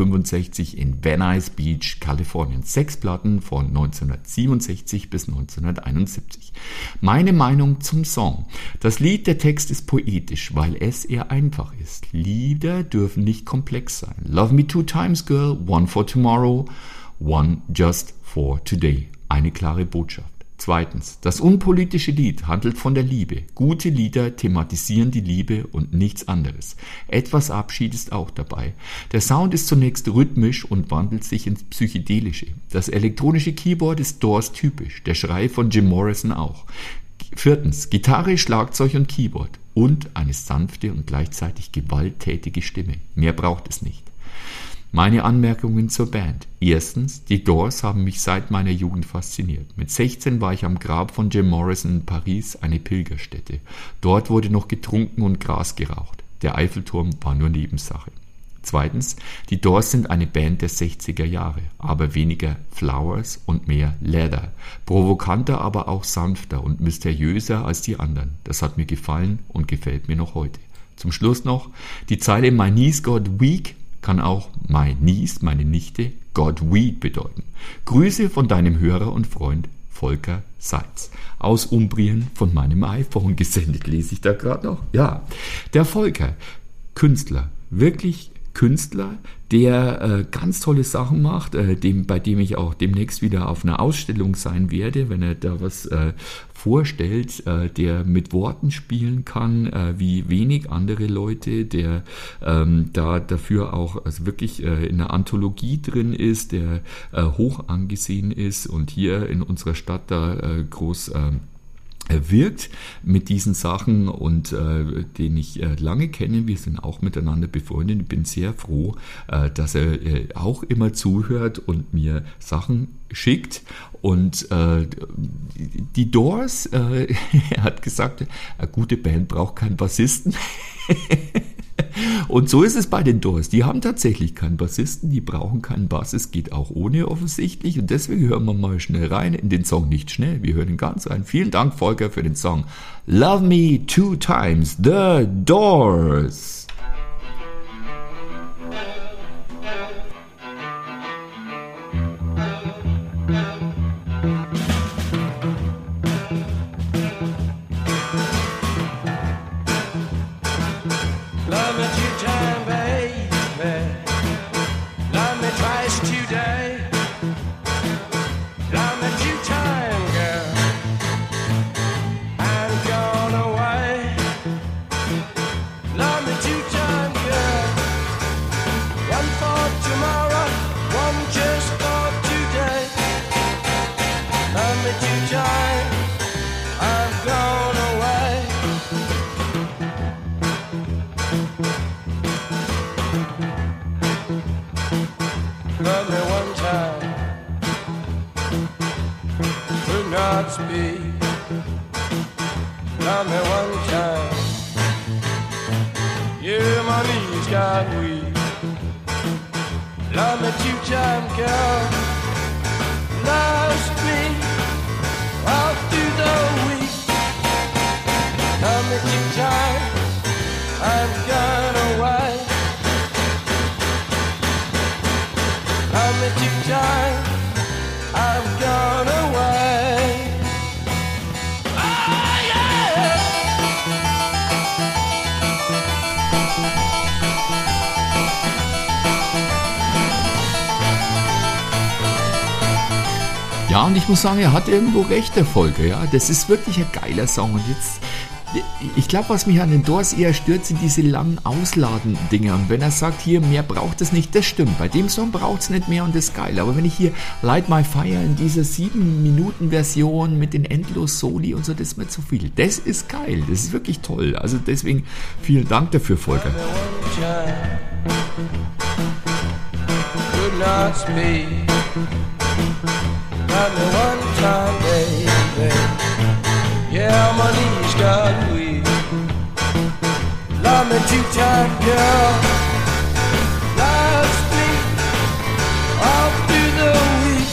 [SPEAKER 2] in Venice Beach, Kalifornien. Sechs Platten von neunzehnhundertsiebenundsechzig bis neunzehnhunderteinundsiebzig. Meine Meinung zum Song. Das Lied, der Text ist poetisch, weil es eher einfach ist. Lieder dürfen nicht komplex sein. Love me two times, girl, one for tomorrow, one just for today. Eine klare Botschaft. Zweitens, das unpolitische Lied handelt von der Liebe. Gute Lieder thematisieren die Liebe und nichts anderes. Etwas Abschied ist auch dabei. Der Sound ist zunächst rhythmisch und wandelt sich ins Psychedelische. Das elektronische Keyboard ist Doors typisch, der Schrei von Jim Morrison auch. Viertens, Gitarre, Schlagzeug und Keyboard und eine sanfte und gleichzeitig gewalttätige Stimme. Mehr braucht es nicht. Meine Anmerkungen zur Band. Erstens, die Doors haben mich seit meiner Jugend fasziniert. Mit sechzehn war ich am Grab von Jim Morrison in Paris, eine Pilgerstätte. Dort wurde noch getrunken und Gras geraucht. Der Eiffelturm war nur Nebensache. Zweitens, die Doors sind eine Band der sechziger Jahre, aber weniger Flowers und mehr Leather. Provokanter, aber auch sanfter und mysteriöser als die anderen. Das hat mir gefallen und gefällt mir noch heute. Zum Schluss noch, die Zeile My Knees Got Weak kann auch My Niece, meine Nichte, got weed bedeuten. Grüße von deinem Hörer und Freund Volker Seitz. Aus Umbrien von meinem iPhone gesendet, lese ich da gerade noch. Ja, der Volker, Künstler, wirklich Künstler, der äh, ganz tolle Sachen macht, äh, dem, bei dem ich auch demnächst wieder auf einer Ausstellung sein werde, wenn er da was äh, vorstellt, äh, der mit Worten spielen kann, äh, wie wenig andere Leute, der ähm, da dafür auch also wirklich äh, in einer Anthologie drin ist, der äh, hoch angesehen ist und hier in unserer Stadt da äh, groß äh, wirkt mit diesen Sachen und äh, den ich äh, lange kenne. Wir sind auch miteinander befreundet. Ich bin sehr froh, äh, dass er äh, auch immer zuhört und mir Sachen schickt. Und äh, die Doors, äh, er hat gesagt, eine gute Band braucht keinen Bassisten. Und so ist es bei den Doors. Die haben tatsächlich keinen Bassisten, die brauchen keinen Bass. Es geht auch ohne offensichtlich. Und deswegen hören wir mal schnell rein in den Song. Nicht schnell, wir hören ihn ganz rein. Vielen Dank, Volker, für den Song Love Me Two Times, The Doors.
[SPEAKER 4] Love me two Love me one time. Yeah, my knees got weak. Love me two times, girl. Last me all through the week. Love me two times. I've gone away. Love me two times. I've gone away. Oh yeah.
[SPEAKER 2] Ja, und ich muss sagen, er hat irgendwo recht, der Volker. Ja, das ist wirklich ein geiler Song. Und jetzt, ich glaube, was mich an den Doors eher stört, sind diese langen Ausladen-Dinger. Und wenn er sagt, hier, mehr braucht es nicht, das stimmt. Bei dem Song braucht es nicht mehr und das ist geil. Aber wenn ich hier Light My Fire in dieser sieben Minuten Version mit den Endlos-Soli und so, das ist mir zu viel. Das ist geil, das ist wirklich toll. Also deswegen vielen Dank dafür, Volker.
[SPEAKER 4] Love me one time, baby. Yeah, my knees got weak. Love me two times, girl. Last week, all through the week.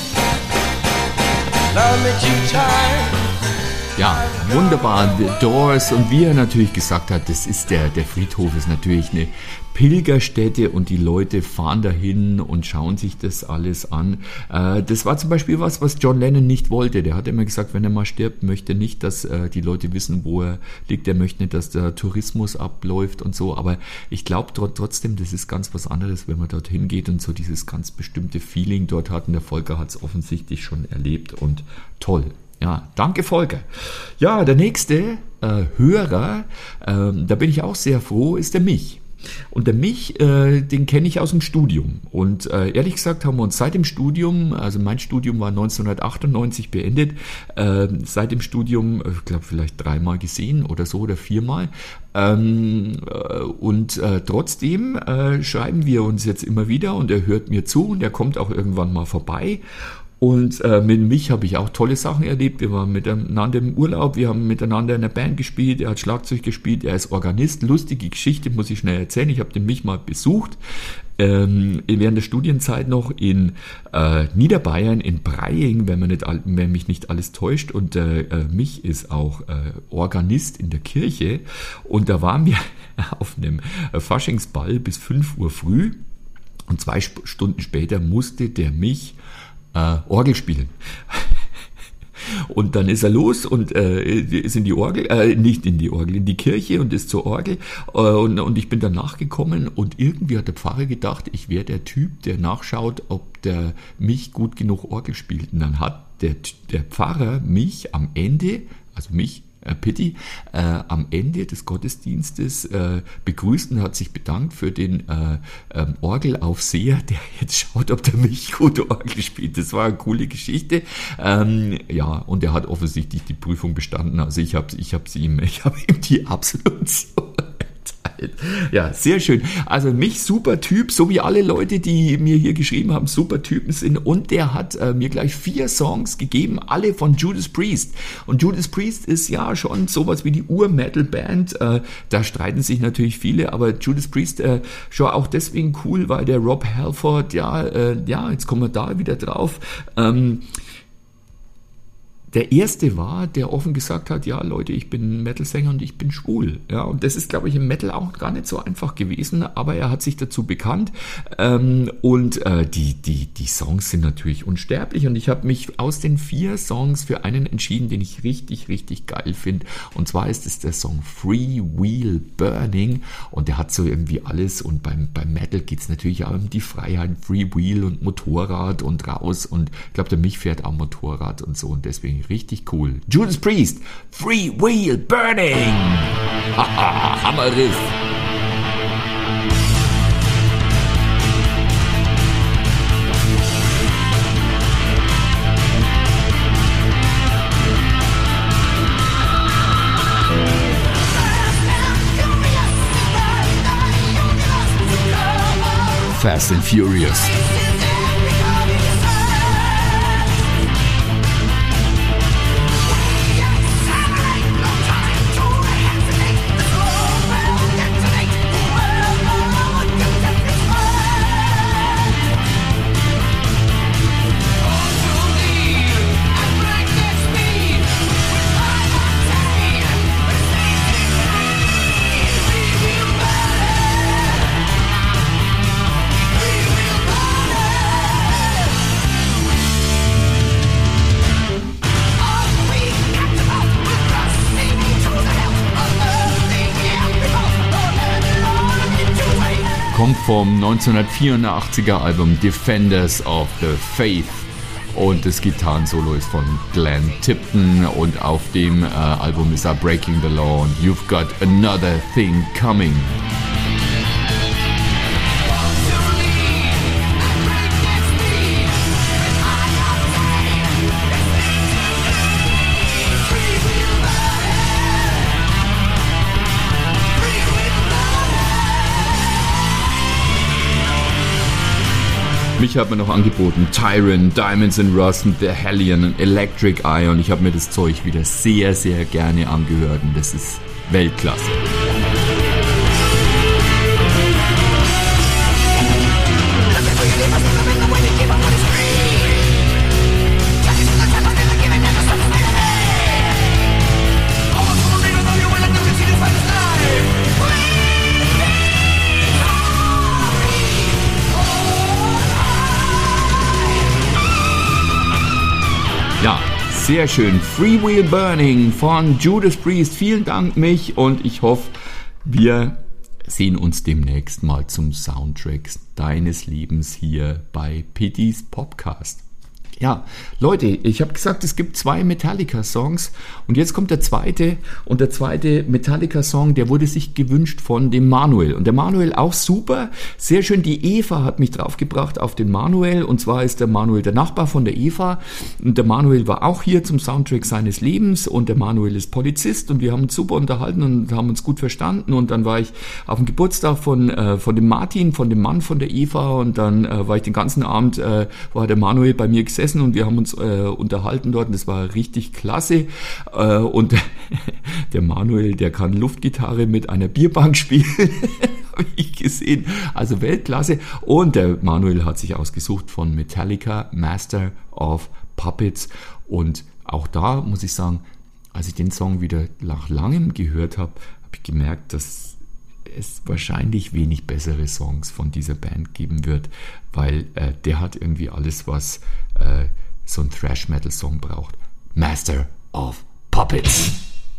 [SPEAKER 4] Love me two times.
[SPEAKER 2] Ja, wunderbar. The Doors. Und wie er natürlich gesagt hat, das ist der, der Friedhof ist natürlich eine Pilgerstätte und die Leute fahren dahin und schauen sich das alles an. Äh, das war zum Beispiel was, was John Lennon nicht wollte. Der hat immer gesagt, wenn er mal stirbt, möchte er nicht, dass äh, die Leute wissen, wo er liegt. Er möchte nicht, dass der Tourismus abläuft und so. Aber ich glaube trotzdem, das ist ganz was anderes, wenn man dorthin geht und so dieses ganz bestimmte Feeling dort hat. Und der Volker hat es offensichtlich schon erlebt und toll. Ja, danke Volker. Ja, der nächste äh, Hörer, äh, da bin ich auch sehr froh, ist der Mich. Und der Mich, äh, den kenne ich aus dem Studium. Und äh, ehrlich gesagt haben wir uns seit dem Studium, also mein Studium war neunzehnhundertachtundneunzig beendet, äh, seit dem Studium, ich glaube vielleicht dreimal gesehen oder so oder viermal. Ähm, äh, und äh, trotzdem äh, schreiben wir uns jetzt immer wieder und er hört mir zu und er kommt auch irgendwann mal vorbei. Und äh, mit Mich habe ich auch tolle Sachen erlebt. Wir waren miteinander im Urlaub, wir haben miteinander in einer Band gespielt, er hat Schlagzeug gespielt, er ist Organist. Lustige Geschichte, muss ich schnell erzählen. Ich habe den Mich mal besucht, ähm, während der Studienzeit noch in äh, Niederbayern, in Breying, wenn, man nicht, wenn mich nicht alles täuscht. Und äh, Mich ist auch äh, Organist in der Kirche. Und da waren wir auf einem Faschingsball bis fünf Uhr früh. Und zwei Sp- Stunden später musste der Mich Äh, Orgel spielen. Und dann ist er los und äh, ist in die Orgel, äh, nicht in die Orgel, in die Kirche und ist zur Orgel. Äh, und, und ich bin dann nachgekommen und irgendwie hat der Pfarrer gedacht, ich wäre der Typ, der nachschaut, ob der Mich gut genug Orgel spielt. Und dann hat der, der Pfarrer mich am Ende, also mich, Pitti, äh, am Ende des Gottesdienstes äh, begrüßt und hat sich bedankt für den äh, ähm, Orgelaufseher, der jetzt schaut, ob der Mich gute Orgel spielt. Das war eine coole Geschichte. Ähm, ja, und er hat offensichtlich die Prüfung bestanden. Also ich habe ich hab's ihm, ich habe ihm die Absolution. Ja, sehr schön. Also Mich, super Typ, so wie alle Leute, die mir hier geschrieben haben, super Typen sind. Und der hat äh, mir gleich vier Songs gegeben, alle von Judas Priest. Und Judas Priest ist ja schon sowas wie die Ur-Metal-Band. Äh, da streiten sich natürlich viele, aber Judas Priest äh, schon auch deswegen cool, weil der Rob Halford, ja, äh, ja, jetzt kommen wir da wieder drauf, ähm, der erste war, der offen gesagt hat, ja Leute, ich bin Metal-Sänger und ich bin schwul. Ja, und das ist, glaube ich, im Metal auch gar nicht so einfach gewesen, aber er hat sich dazu bekannt. Ähm, und äh, die, die, die Songs sind natürlich unsterblich und ich habe mich aus den vier Songs für einen entschieden, den ich richtig, richtig geil finde. Und zwar ist es der Song Free Wheel Burning und der hat so irgendwie alles und beim, beim Metal geht es natürlich auch um die Freiheit, Free Wheel und Motorrad und raus und ich glaube, der Mich fährt auch Motorrad und so und deswegen richtig cool. Judas Priest, Free Wheel Burning. Haha, Hammerriff. Fast and Furious. kommt vom neunzehnhundertvierundachtziger Album Defenders of the Faith und das Gitarrensolo ist von Glenn Tipton und auf dem äh, Album ist er Breaking the Law und You've Got Another Thing Coming. Mich hat man noch angeboten Tyrant, Diamonds and Rust, The Hellion und Electric Eye und ich habe mir das Zeug wieder sehr, sehr gerne angehört und das ist Weltklasse. Ja, sehr schön. Free Wheel Burning von Judas Priest. Vielen Dank, mich, und ich hoffe, wir sehen uns demnächst mal zum Soundtrack deines Lebens hier bei Pittys Podcast. Ja, Leute, ich habe gesagt, es gibt zwei Metallica-Songs und jetzt kommt der zweite und der zweite Metallica-Song, der wurde sich gewünscht von dem Manuel und der Manuel auch super, sehr schön, die Eva hat mich draufgebracht auf den Manuel und zwar ist der Manuel der Nachbar von der Eva und der Manuel war auch hier zum Soundtrack seines Lebens und der Manuel ist Polizist und wir haben uns super unterhalten und haben uns gut verstanden und dann war ich auf dem Geburtstag von, äh, von dem Martin, von dem Mann von der Eva und dann äh, war ich den ganzen Abend, äh, war der Manuel bei mir gesessen und wir haben uns äh, unterhalten dort und das war richtig klasse äh, und der Manuel, der kann Luftgitarre mit einer Bierbank spielen, habe ich gesehen, also Weltklasse und der Manuel hat sich ausgesucht von Metallica, Master of Puppets und auch da muss ich sagen, als ich den Song wieder nach langem gehört habe, habe ich gemerkt, dass es wahrscheinlich wenig bessere Songs von dieser Band geben wird, weil äh, der hat irgendwie alles, was äh, so ein Thrash-Metal-Song braucht. Master of Puppets.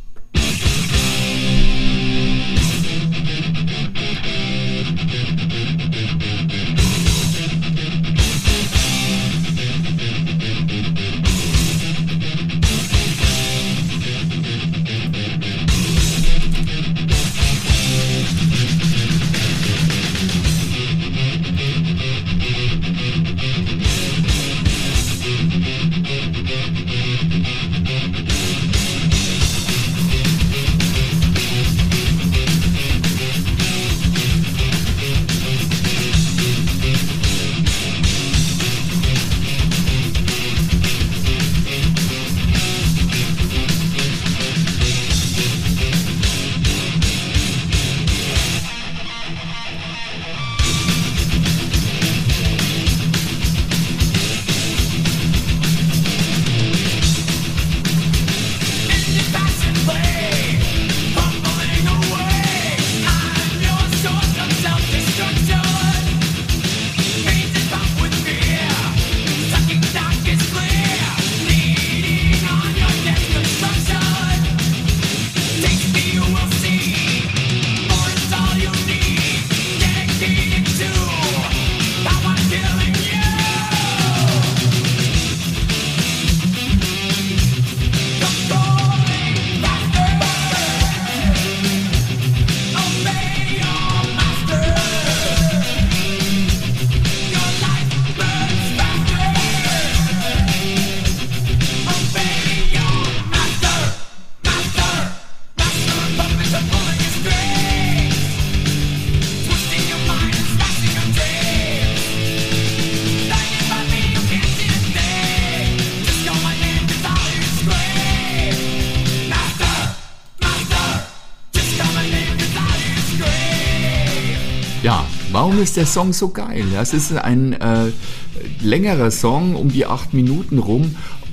[SPEAKER 2] Ja, warum ist der Song so geil? Das ist ein äh, längerer Song, um die acht Minuten rum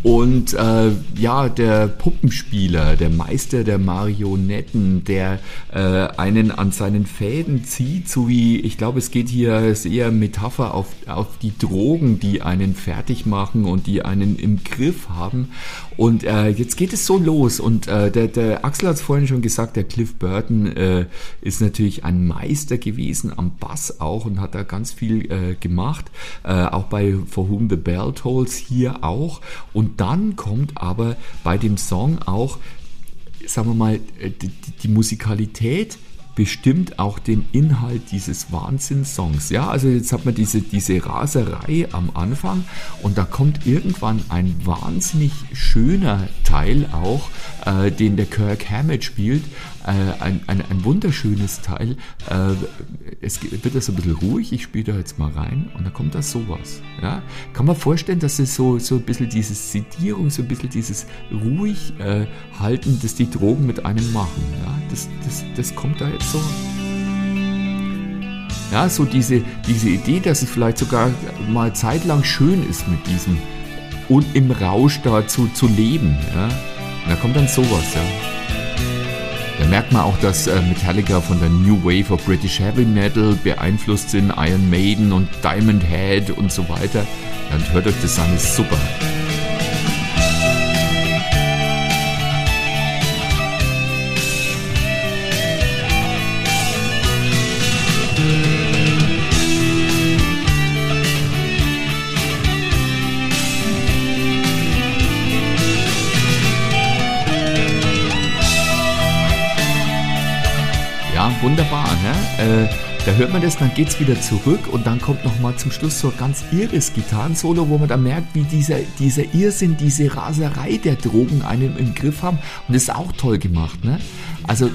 [SPEAKER 2] Und äh, ja, der Puppenspieler, der Meister der Marionetten, der äh, einen an seinen Fäden zieht, so wie, ich glaube, es geht hier ist eher Metapher auf, auf die Drogen, die einen fertig machen und die einen im Griff haben. Und äh, jetzt geht es so los. Und äh, der, der Axel hat es vorhin schon gesagt, der Cliff Burton äh, ist natürlich ein Meister gewesen am Bass auch und hat da ganz viel äh, gemacht. Äh, auch bei For Whom the Bell Tolls hier auch. Und dann kommt aber bei dem Song auch, sagen wir mal, die, die Musikalität bestimmt auch den Inhalt dieses Wahnsinnssongs. Ja, also jetzt hat man diese, diese Raserei am Anfang und da kommt irgendwann ein wahnsinnig schöner Teil auch, äh, den der Kirk Hammett spielt. Äh, ein, ein, ein wunderschönes Teil. Äh, es wird das ein bisschen ruhig, ich spiele da jetzt mal rein und da kommt da sowas. Ja? Kann man vorstellen, dass es so, so ein bisschen dieses Sedierung, so ein bisschen dieses ruhig äh, halten, das die Drogen mit einem machen. Ja? Das, das, das kommt da jetzt so. Ja, so diese, diese Idee, dass es vielleicht sogar mal zeitlang schön ist mit diesem und im Rausch da zu, zu leben. Ja? Und da kommt dann sowas, ja. Da merkt man auch, dass äh, Metallica von der New Wave of British Heavy Metal beeinflusst sind, Iron Maiden und Diamond Head und so weiter. Ja, und hört euch das an, ist super. Wunderbar, ne? Äh, da hört man das, dann geht's wieder zurück und dann kommt nochmal zum Schluss so ein ganz irres Gitarrensolo, wo man dann merkt, wie dieser, dieser Irrsinn, diese Raserei der Drogen einen im Griff haben und das ist auch toll gemacht, ne? Also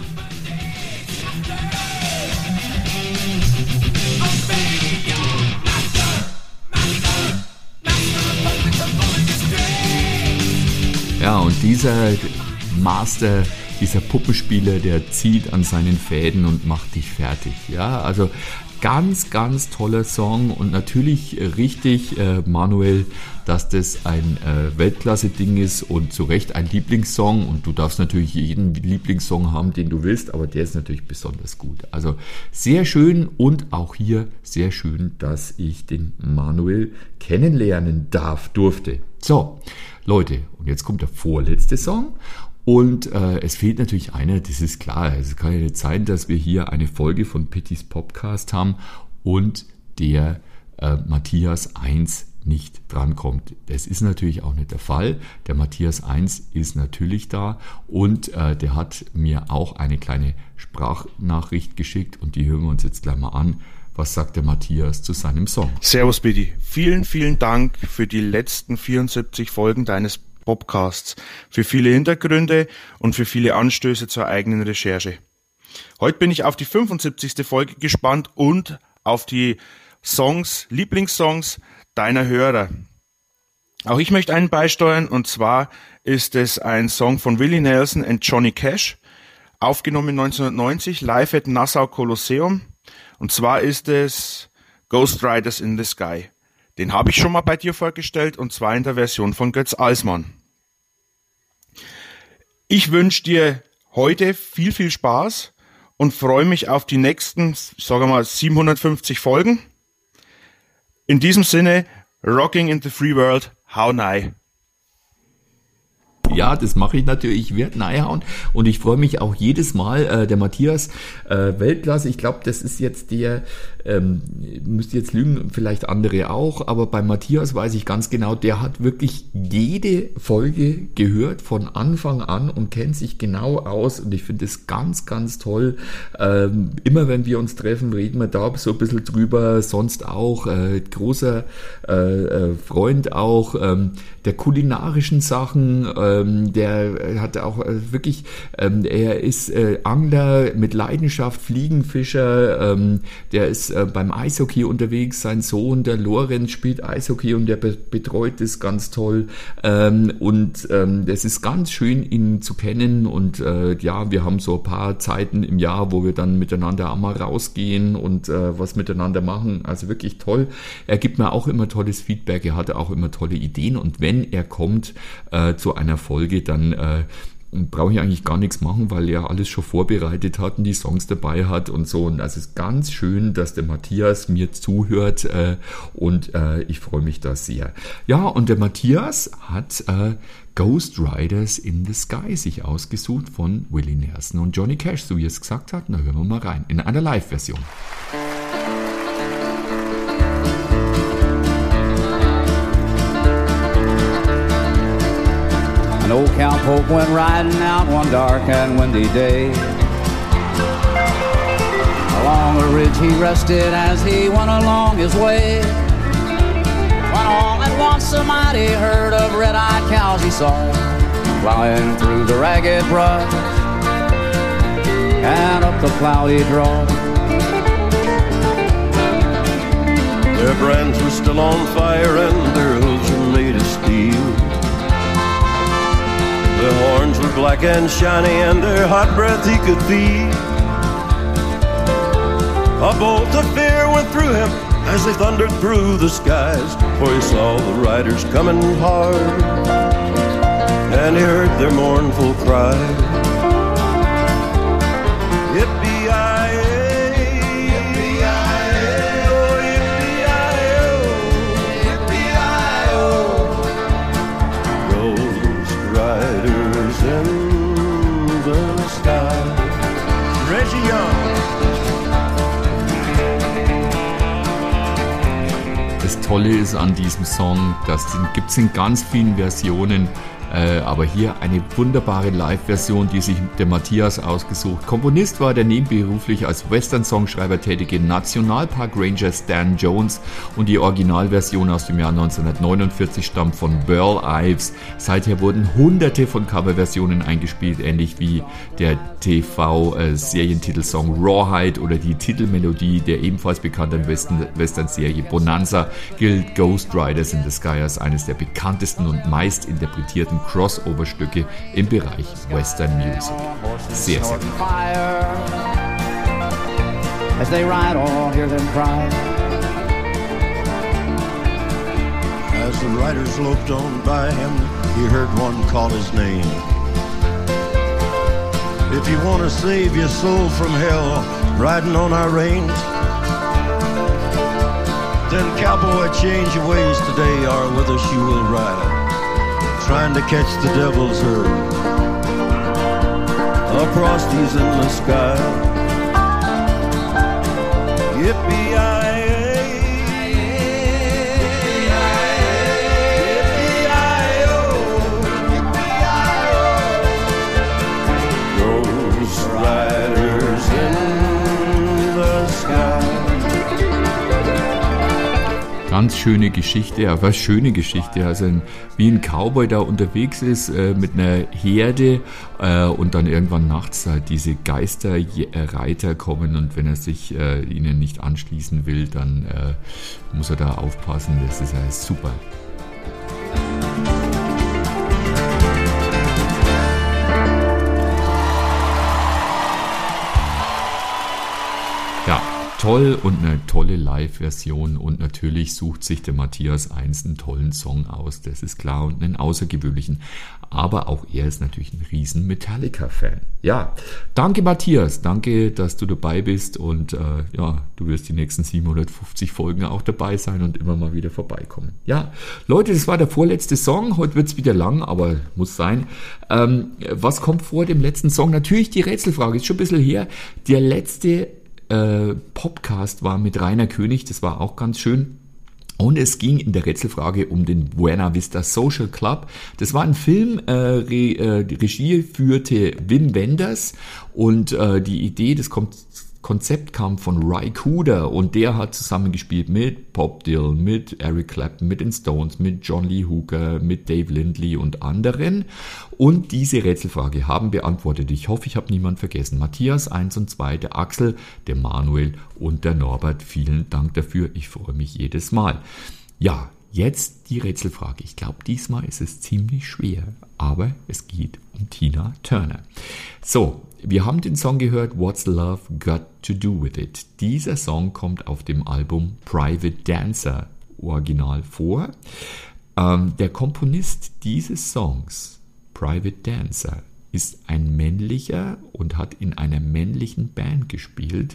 [SPEAKER 2] ja, und dieser Master, dieser Puppenspieler, der zieht an seinen Fäden und macht dich fertig. Ja, also ganz, ganz toller Song und natürlich richtig, äh, Manuel, dass das ein äh, Weltklasse-Ding ist und zu Recht ein Lieblingssong und du darfst natürlich jeden Lieblingssong haben, den du willst, aber der ist natürlich besonders gut. Also sehr schön und auch hier sehr schön, dass ich den Manuel kennenlernen darf, durfte. So, Leute, und jetzt kommt der vorletzte Song. Und äh, es fehlt natürlich einer, das ist klar. Es kann ja nicht sein, dass wir hier eine Folge von Pittys Podcast haben und der äh, Matthias eins nicht drankommt. Das ist natürlich auch nicht der Fall. Der Matthias eins ist natürlich da und äh, der hat mir auch eine kleine Sprachnachricht geschickt und die hören wir uns jetzt gleich mal an. Was sagt der Matthias zu seinem Song?
[SPEAKER 6] Servus Pitti, vielen, vielen Dank für die letzten vierundsiebzig Folgen deines Podcasts, für viele Hintergründe und für viele Anstöße zur eigenen Recherche. Heute bin ich auf die fünfundsiebzigste Folge gespannt und auf die Songs, Lieblingssongs deiner Hörer. Auch ich möchte einen beisteuern und zwar ist es ein Song von Willie Nelson und Johnny Cash, aufgenommen neunzehnhundertneunzig, live at Nassau Kolosseum und zwar ist es Ghost Riders in the Sky. Den habe ich schon mal bei dir vorgestellt und zwar in der Version von Götz Alsmann. Ich wünsche dir heute viel, viel Spaß und freue mich auf die nächsten, sagen wir mal, siebenhundertfünfzig Folgen. In diesem Sinne, Rocking in the Free World, hau nei.
[SPEAKER 2] Ja, das mache ich natürlich, ich werde reinhauen und ich freue mich auch jedes Mal, äh, der Matthias, äh, Weltklasse, ich glaube, das ist jetzt der, ähm, müsst jetzt lügen, vielleicht andere auch, aber bei Matthias weiß ich ganz genau, der hat wirklich jede Folge gehört von Anfang an und kennt sich genau aus und ich finde es ganz, ganz toll. Ähm, immer wenn wir uns treffen, reden wir da so ein bisschen drüber, sonst auch, äh, großer äh, Freund auch ähm, der kulinarischen Sachen, äh, der hat auch wirklich, ähm, er ist äh, Angler mit Leidenschaft, Fliegenfischer, ähm, der ist ist äh, beim Eishockey unterwegs. Sein Sohn, der Lorenz, spielt Eishockey und der be- betreut es ganz toll. Ähm, und ähm, es ist ganz schön, ihn zu kennen. Und äh, ja, wir haben so ein paar Zeiten im Jahr, wo wir dann miteinander auch mal rausgehen und äh, was miteinander machen. Also wirklich toll. Er gibt mir auch immer tolles Feedback. Er hatte auch immer tolle Ideen. Und wenn er kommt äh, zu einer Folge, dann äh, brauche ich eigentlich gar nichts machen, weil er alles schon vorbereitet hat und die Songs dabei hat und so. Und es ist ganz schön, dass der Matthias mir zuhört äh, und äh, ich freue mich da sehr. Ja, und der Matthias hat äh, Ghost Riders in the Sky sich ausgesucht von Willie Nelson und Johnny Cash, so wie er es gesagt hat. Na, hören wir mal rein in einer Live-Version.
[SPEAKER 7] An old cowpoke went riding out one dark and windy day. Along a ridge he rested as he went along his way. When all at once a mighty herd of red-eyed cows he saw, flying through the ragged brush and up the cloudy draw.
[SPEAKER 8] Their brands were still on fire and their hooves were made of steel. Their horns were black and shiny and their hot breath he could feel. A bolt of fear went through him as they thundered through the skies, for he saw the riders coming hard and he heard their mournful cry. Yippee-yi-yay, yippee-yi-yay, oh, yippee-yi-oh, yippee-yi-oh. Ghost riders in the sky. Reggie Young.
[SPEAKER 2] Das Tolle ist an diesem Song, das gibt es in ganz vielen Versionen, äh, aber hier eine wunderbare Live-Version, die sich der Matthias ausgesucht. Komponist war der nebenberuflich als Western-Songschreiber tätige Nationalpark Ranger Stan Jones und die Originalversion aus dem Jahr neunzehnhundertneunundvierzig stammt von Burl Ives. Seither wurden hunderte von Coverversionen eingespielt, ähnlich wie der T V-Serientitelsong Rawhide oder die Titelmelodie der ebenfalls bekannten Western-Serie Bonanza gilt Ghost Riders in the Sky als eines der bekanntesten und meist interpretierten Crossover-Stücke im Bereich Western Music. Sehr, sehr gut.
[SPEAKER 7] As they ride, all hear them cry.
[SPEAKER 8] As the riders loped on by him, he heard one call his name. If you want to save your soul from hell, riding on our reins, then cowboy, change your ways today, or with us you will ride, trying to catch the devil's herd across these endless skies. Yippee-yi-yay, yippee-yi-oh, yippee-yi-oh. Ghost riders in the sky.
[SPEAKER 2] Ganz schöne Geschichte, aber schöne Geschichte, also ein, wie ein Cowboy da unterwegs ist äh, mit einer Herde äh, und dann irgendwann nachts halt diese Geisterreiter kommen und wenn er sich äh, ihnen nicht anschließen will, dann äh, muss er da aufpassen, das ist ja super. Ja. Toll und eine tolle Live-Version und natürlich sucht sich der Matthias eins einen tollen Song aus, das ist klar, und einen außergewöhnlichen. Aber auch er ist natürlich ein riesen Metallica-Fan. Ja, danke Matthias, danke, dass du dabei bist und äh, ja, du wirst die nächsten siebenhundertfünfzig Folgen auch dabei sein und immer mal wieder vorbeikommen. Ja, Leute, das war der vorletzte Song, heute wird's wieder lang, aber muss sein. Ähm, was kommt vor dem letzten Song? Natürlich die Rätselfrage, ist schon ein bisschen her. Der letzte Äh, Podcast war mit Rainer König, das war auch ganz schön. Und es ging in der Rätselfrage um den Buena Vista Social Club. Das war ein Film, äh, Re, äh, die Regie führte Wim Wenders und äh, die Idee, das kommt Konzept kam von Ry Cooder und der hat zusammengespielt mit Bob Dylan, mit Eric Clapton, mit den Stones, mit John Lee Hooker, mit Dave Lindley und anderen. Und diese Rätselfrage haben beantwortet. Ich hoffe, ich habe niemanden vergessen. Matthias eins und zwei, der Axel, der Manuel und der Norbert. Vielen Dank dafür. Ich freue mich jedes Mal. Ja, jetzt die Rätselfrage. Ich glaube, diesmal ist es ziemlich schwer, aber es geht um Tina Turner. So, wir haben den Song gehört, What's Love Got to Do With It. Dieser Song kommt auf dem Album Private Dancer original vor. Ähm, der Komponist dieses Songs, Private Dancer, ist ein männlicher und hat in einer männlichen Band gespielt,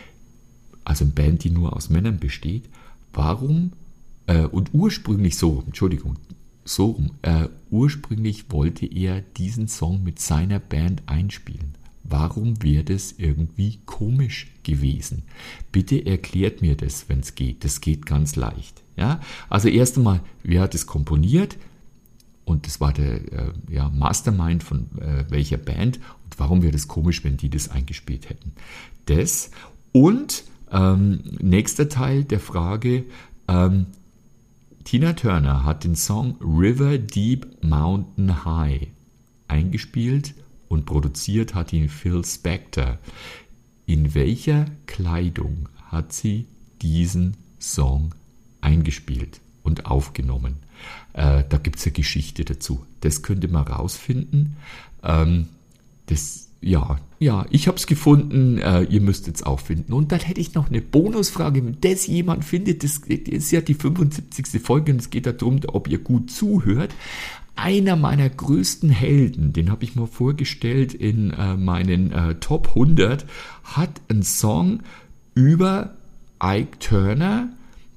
[SPEAKER 2] also eine Band, die nur aus Männern besteht. Warum? Äh, und ursprünglich so, Entschuldigung, so rum, äh, ursprünglich wollte er diesen Song mit seiner Band einspielen. Warum wäre das irgendwie komisch gewesen? Bitte erklärt mir das, wenn es geht. Das geht ganz leicht. Ja? Also erst einmal, wer hat es komponiert? Und das war der äh, ja, Mastermind von äh, welcher Band. Und warum wäre das komisch, wenn die das eingespielt hätten? Das. Und ähm, nächster Teil der Frage, ähm, Tina Turner hat den Song River Deep Mountain High eingespielt und produziert hat ihn Phil Spector. In welcher Kleidung hat sie diesen Song eingespielt und aufgenommen? Äh, da gibt es eine Geschichte dazu. Das könnte man rausfinden. Ähm, das, ja, ja, ich habe es gefunden. Äh, ihr müsst es auch finden. Und dann hätte ich noch eine Bonusfrage. Wenn das jemand findet, das ist ja die fünfundsiebzigste Folge und es geht darum, ob ihr gut zuhört. Einer meiner größten Helden, den habe ich mal vorgestellt in äh, meinen äh, Top hundert, hat einen Song über Ike Turner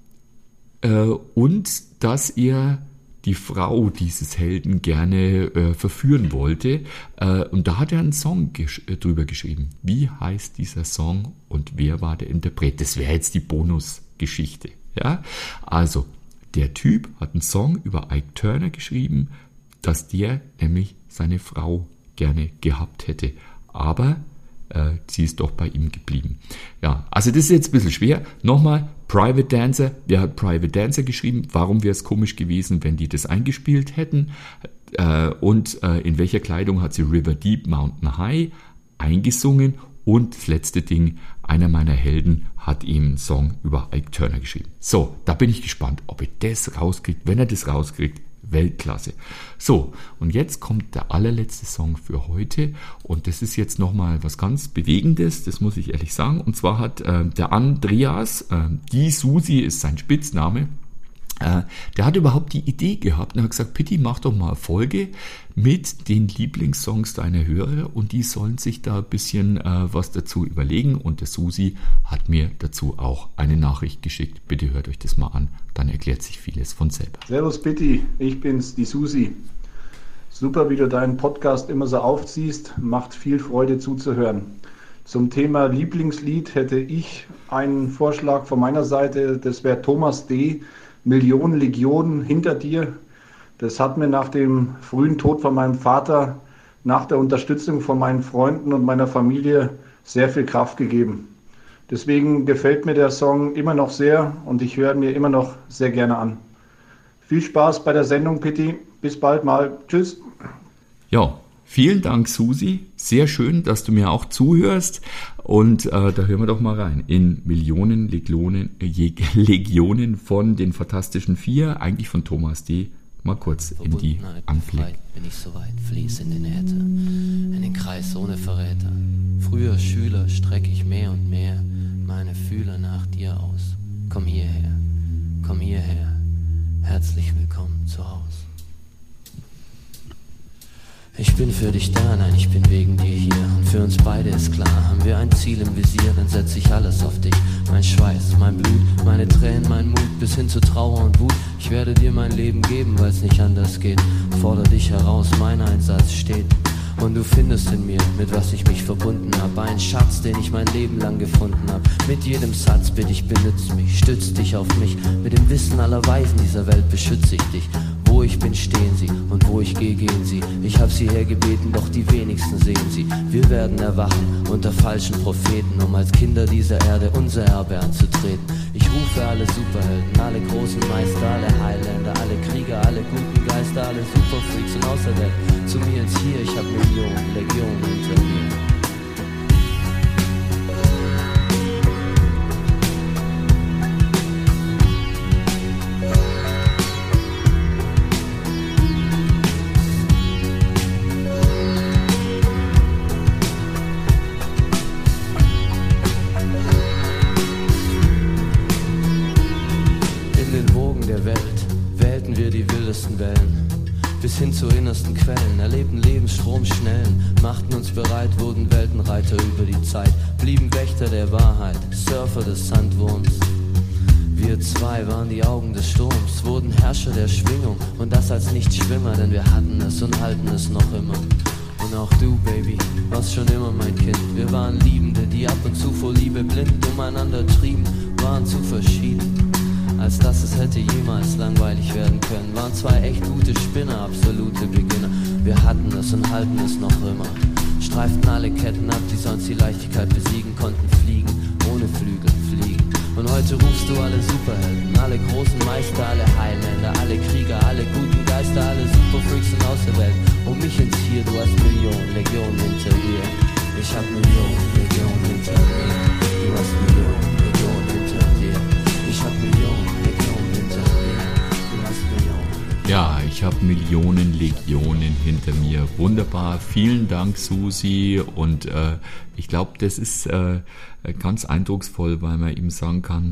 [SPEAKER 2] äh, und dass er die Frau dieses Helden gerne äh, verführen wollte. Äh, und da hat er einen Song gesch- äh, drüber geschrieben. Wie heißt dieser Song und wer war der Interpret? Das wäre jetzt die Bonusgeschichte. Ja? Also, der Typ hat einen Song über Ike Turner geschrieben, dass der nämlich seine Frau gerne gehabt hätte. Aber äh, sie ist doch bei ihm geblieben. Ja, also das ist jetzt ein bisschen schwer. Nochmal, Private Dancer. Wer hat Private Dancer geschrieben? Warum wäre es komisch gewesen, wenn die das eingespielt hätten? Äh, und äh, in welcher Kleidung hat sie River Deep Mountain High eingesungen? Und das letzte Ding, einer meiner Helden hat ihm einen Song über Ike Turner geschrieben. So, da bin ich gespannt, ob er das rauskriegt. Wenn er das rauskriegt, Weltklasse. So, und jetzt kommt der allerletzte Song für heute und das ist jetzt nochmal was ganz Bewegendes, das muss ich ehrlich sagen. Und zwar hat äh, der Andreas, äh, die Susi ist sein Spitzname, äh, der hat überhaupt die Idee gehabt und hat gesagt, Pitti, mach doch mal eine Folge mit den Lieblingssongs deiner Hörer und die sollen sich da ein bisschen äh, was dazu überlegen und der Susi hat mir dazu auch eine Nachricht geschickt. Bitte hört euch das mal an, dann erklärt sich vieles von selber.
[SPEAKER 9] Servus Pitti, ich bin's, die Susi. Super, wie du deinen Podcast immer so aufziehst, macht viel Freude zuzuhören. Zum Thema Lieblingslied hätte ich einen Vorschlag von meiner Seite, das wäre Thomas D., Millionen Legionen hinter dir. Das hat mir nach dem frühen Tod von meinem Vater, nach der Unterstützung von meinen Freunden und meiner Familie sehr viel Kraft gegeben. Deswegen gefällt mir der Song immer noch sehr und ich höre ihn mir immer noch sehr gerne an. Viel Spaß bei der Sendung, Pitti. Bis bald mal. Tschüss.
[SPEAKER 2] Ja, vielen Dank, Susi. Sehr schön, dass du mir auch zuhörst. Und äh, da hören wir doch mal rein. In Millionen Legionen, äh, Legionen von den Fantastischen Vier, eigentlich von Thomas D., mal kurz in die Anblick.
[SPEAKER 10] Bin ich so weit, fließ in den Äther, in den Kreis ohne Verräter. Früher Schüler streck ich mehr und mehr meine Fühler nach dir aus. Komm hierher, komm hierher, herzlich willkommen zu Hause. Ich bin für dich da, nein, ich bin wegen dir hier. Und für uns beide ist klar, haben wir ein Ziel im Visier, dann setz ich alles auf dich. Mein Schweiß, mein Blut, meine Tränen, mein Mut, bis hin zu Trauer und Wut. Ich werde dir mein Leben geben, weil's nicht anders geht. Forder dich heraus, mein Einsatz steht. Und du findest in mir, mit was ich mich verbunden hab, einen Schatz, den ich mein Leben lang gefunden hab. Mit jedem Satz bitte ich, benütz mich, stütz dich auf mich. Mit dem Wissen aller Weisen dieser Welt beschütze ich dich. Wo Wo ich bin, stehen sie, und wo ich gehe, gehen sie. Ich hab sie hergebeten, doch die wenigsten sehen sie. Wir werden erwachen unter falschen Propheten, um als Kinder dieser Erde unser Erbe anzutreten. Ich rufe alle Superhelden, alle großen Meister, alle Highlander, alle Krieger, alle guten Geister, alle Superfreaks und Außerwelt zu mir ins Hier. Ich hab Millionen, Legionen hinter mir. Bis hin zu innersten Quellen, erlebten Lebensstromschnellen, machten uns bereit, wurden Weltenreiter über die Zeit, blieben Wächter der Wahrheit, Surfer des Sandwurms. Wir zwei waren die Augen des Sturms, wurden Herrscher der Schwingung und das als Nichtschwimmer, denn wir hatten es und halten es noch immer. Und auch du, Baby, warst schon immer mein Kind. Wir waren Liebende, die ab und zu vor Liebe blind umeinander trieben, waren zu verschieden, als dass es hätte jemals langweilig werden können. Waren zwei echt gute Spinner, absolute Beginner. Wir hatten es und halten es noch immer. Streiften alle Ketten ab, die sonst die Leichtigkeit besiegen, konnten fliegen, ohne Flügel fliegen. Und heute rufst du alle Superhelden, alle großen Meister, alle Highlander, alle Krieger, alle guten Geister, alle Superfreaks und Außerwelt. Um mich ins Hier, du hast Millionen, Legionen hinter dir. Ich hab Millionen, Legionen hinter mir. Du hast Millionen, Legionen hinter dir. Ich hab Millionen, Legionen hinter mir. Du hast Millionen.
[SPEAKER 2] Ja, ich habe Millionen Legionen hinter mir. Wunderbar. Vielen Dank, Susi. Und äh, ich glaube, das ist äh, ganz eindrucksvoll, weil man ihm sagen kann,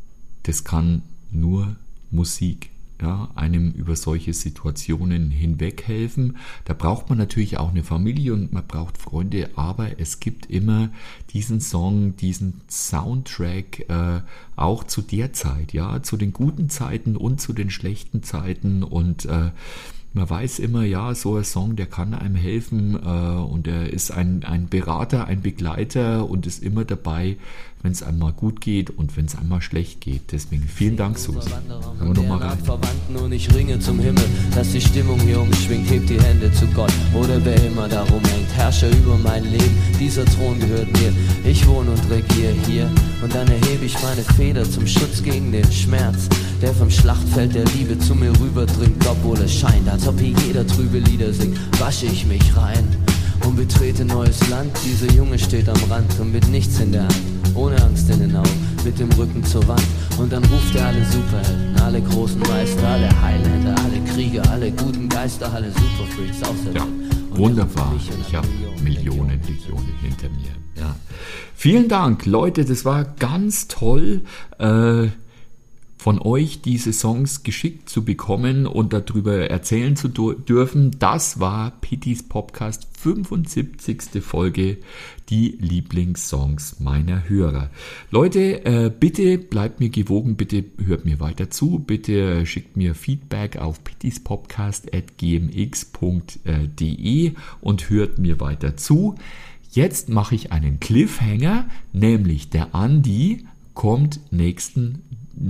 [SPEAKER 2] das kann nur Musik, ja, einem über solche Situationen hinweg helfen. Da braucht man natürlich auch eine Familie und man braucht Freunde, aber es gibt immer diesen Song, diesen Soundtrack, äh, auch zu der Zeit, ja, zu den guten Zeiten und zu den schlechten Zeiten, und äh, man weiß immer, ja, so ein Song, der kann einem helfen, äh, und er ist ein, ein Berater, ein Begleiter und ist immer dabei, wenn es einmal gut geht und wenn es einmal schlecht geht. Deswegen vielen Dank, Susi. Hören wir nochmal rein.
[SPEAKER 10] Verwandten und ich ringe zum Himmel, dass die Stimmung hier umschwingt, hebt die Hände zu Gott oder wer immer darum hängt. Herrscher über mein Leben, dieser Thron gehört mir. Ich wohne und regiere hier und dann erhebe ich meine Feder zum Schutz gegen den Schmerz, der vom Schlachtfeld der Liebe zu mir rüberdringt. Obwohl es scheint, als ob hier jeder trübe Lieder singt, wasche ich mich rein und betrete neues Land. Dieser Junge steht am Rand und mit nichts in der Hand, ohne Angst in den Augen, mit dem Rücken zur Wand. Und dann ruft er alle Superhelden, alle großen Meister, alle Highlander, alle Krieger, alle guten Geister, alle Superfreaks aus der
[SPEAKER 2] Ja,
[SPEAKER 10] Welt.
[SPEAKER 2] wunderbar. Ich habe Millionen Legionen hinter mir. Ja. Vielen Dank, Leute, das war ganz toll, äh, von euch diese Songs geschickt zu bekommen und darüber erzählen zu dürfen. Das war Pittys Podcast fünfundsiebzigste Folge, die Lieblingssongs meiner Hörer. Leute, äh, bitte bleibt mir gewogen, bitte hört mir weiter zu, bitte schickt mir Feedback auf pittyspodcast at g m x punkt d e und hört mir weiter zu. Jetzt mache ich einen Cliffhanger, nämlich der Andi kommt nächsten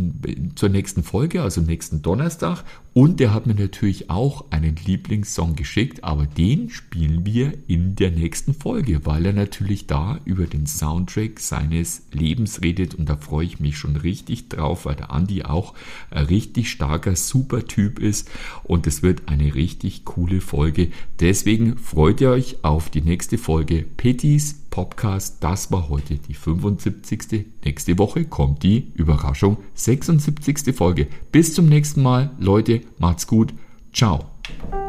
[SPEAKER 2] zur nächsten Folge, also nächsten Donnerstag, und der hat mir natürlich auch einen Lieblingssong geschickt, aber den spielen wir in der nächsten Folge, weil er natürlich da über den Soundtrack seines Lebens redet, und da freue ich mich schon richtig drauf, weil der Andi auch ein richtig starker, super Typ ist, und es wird eine richtig coole Folge. Deswegen freut ihr euch auf die nächste Folge Pittys Podcast. Das war heute die fünfundsiebzigste. Nächste Woche kommt die Überraschung sechsundsiebzigste Folge. Bis zum nächsten Mal, Leute, macht's gut. Ciao.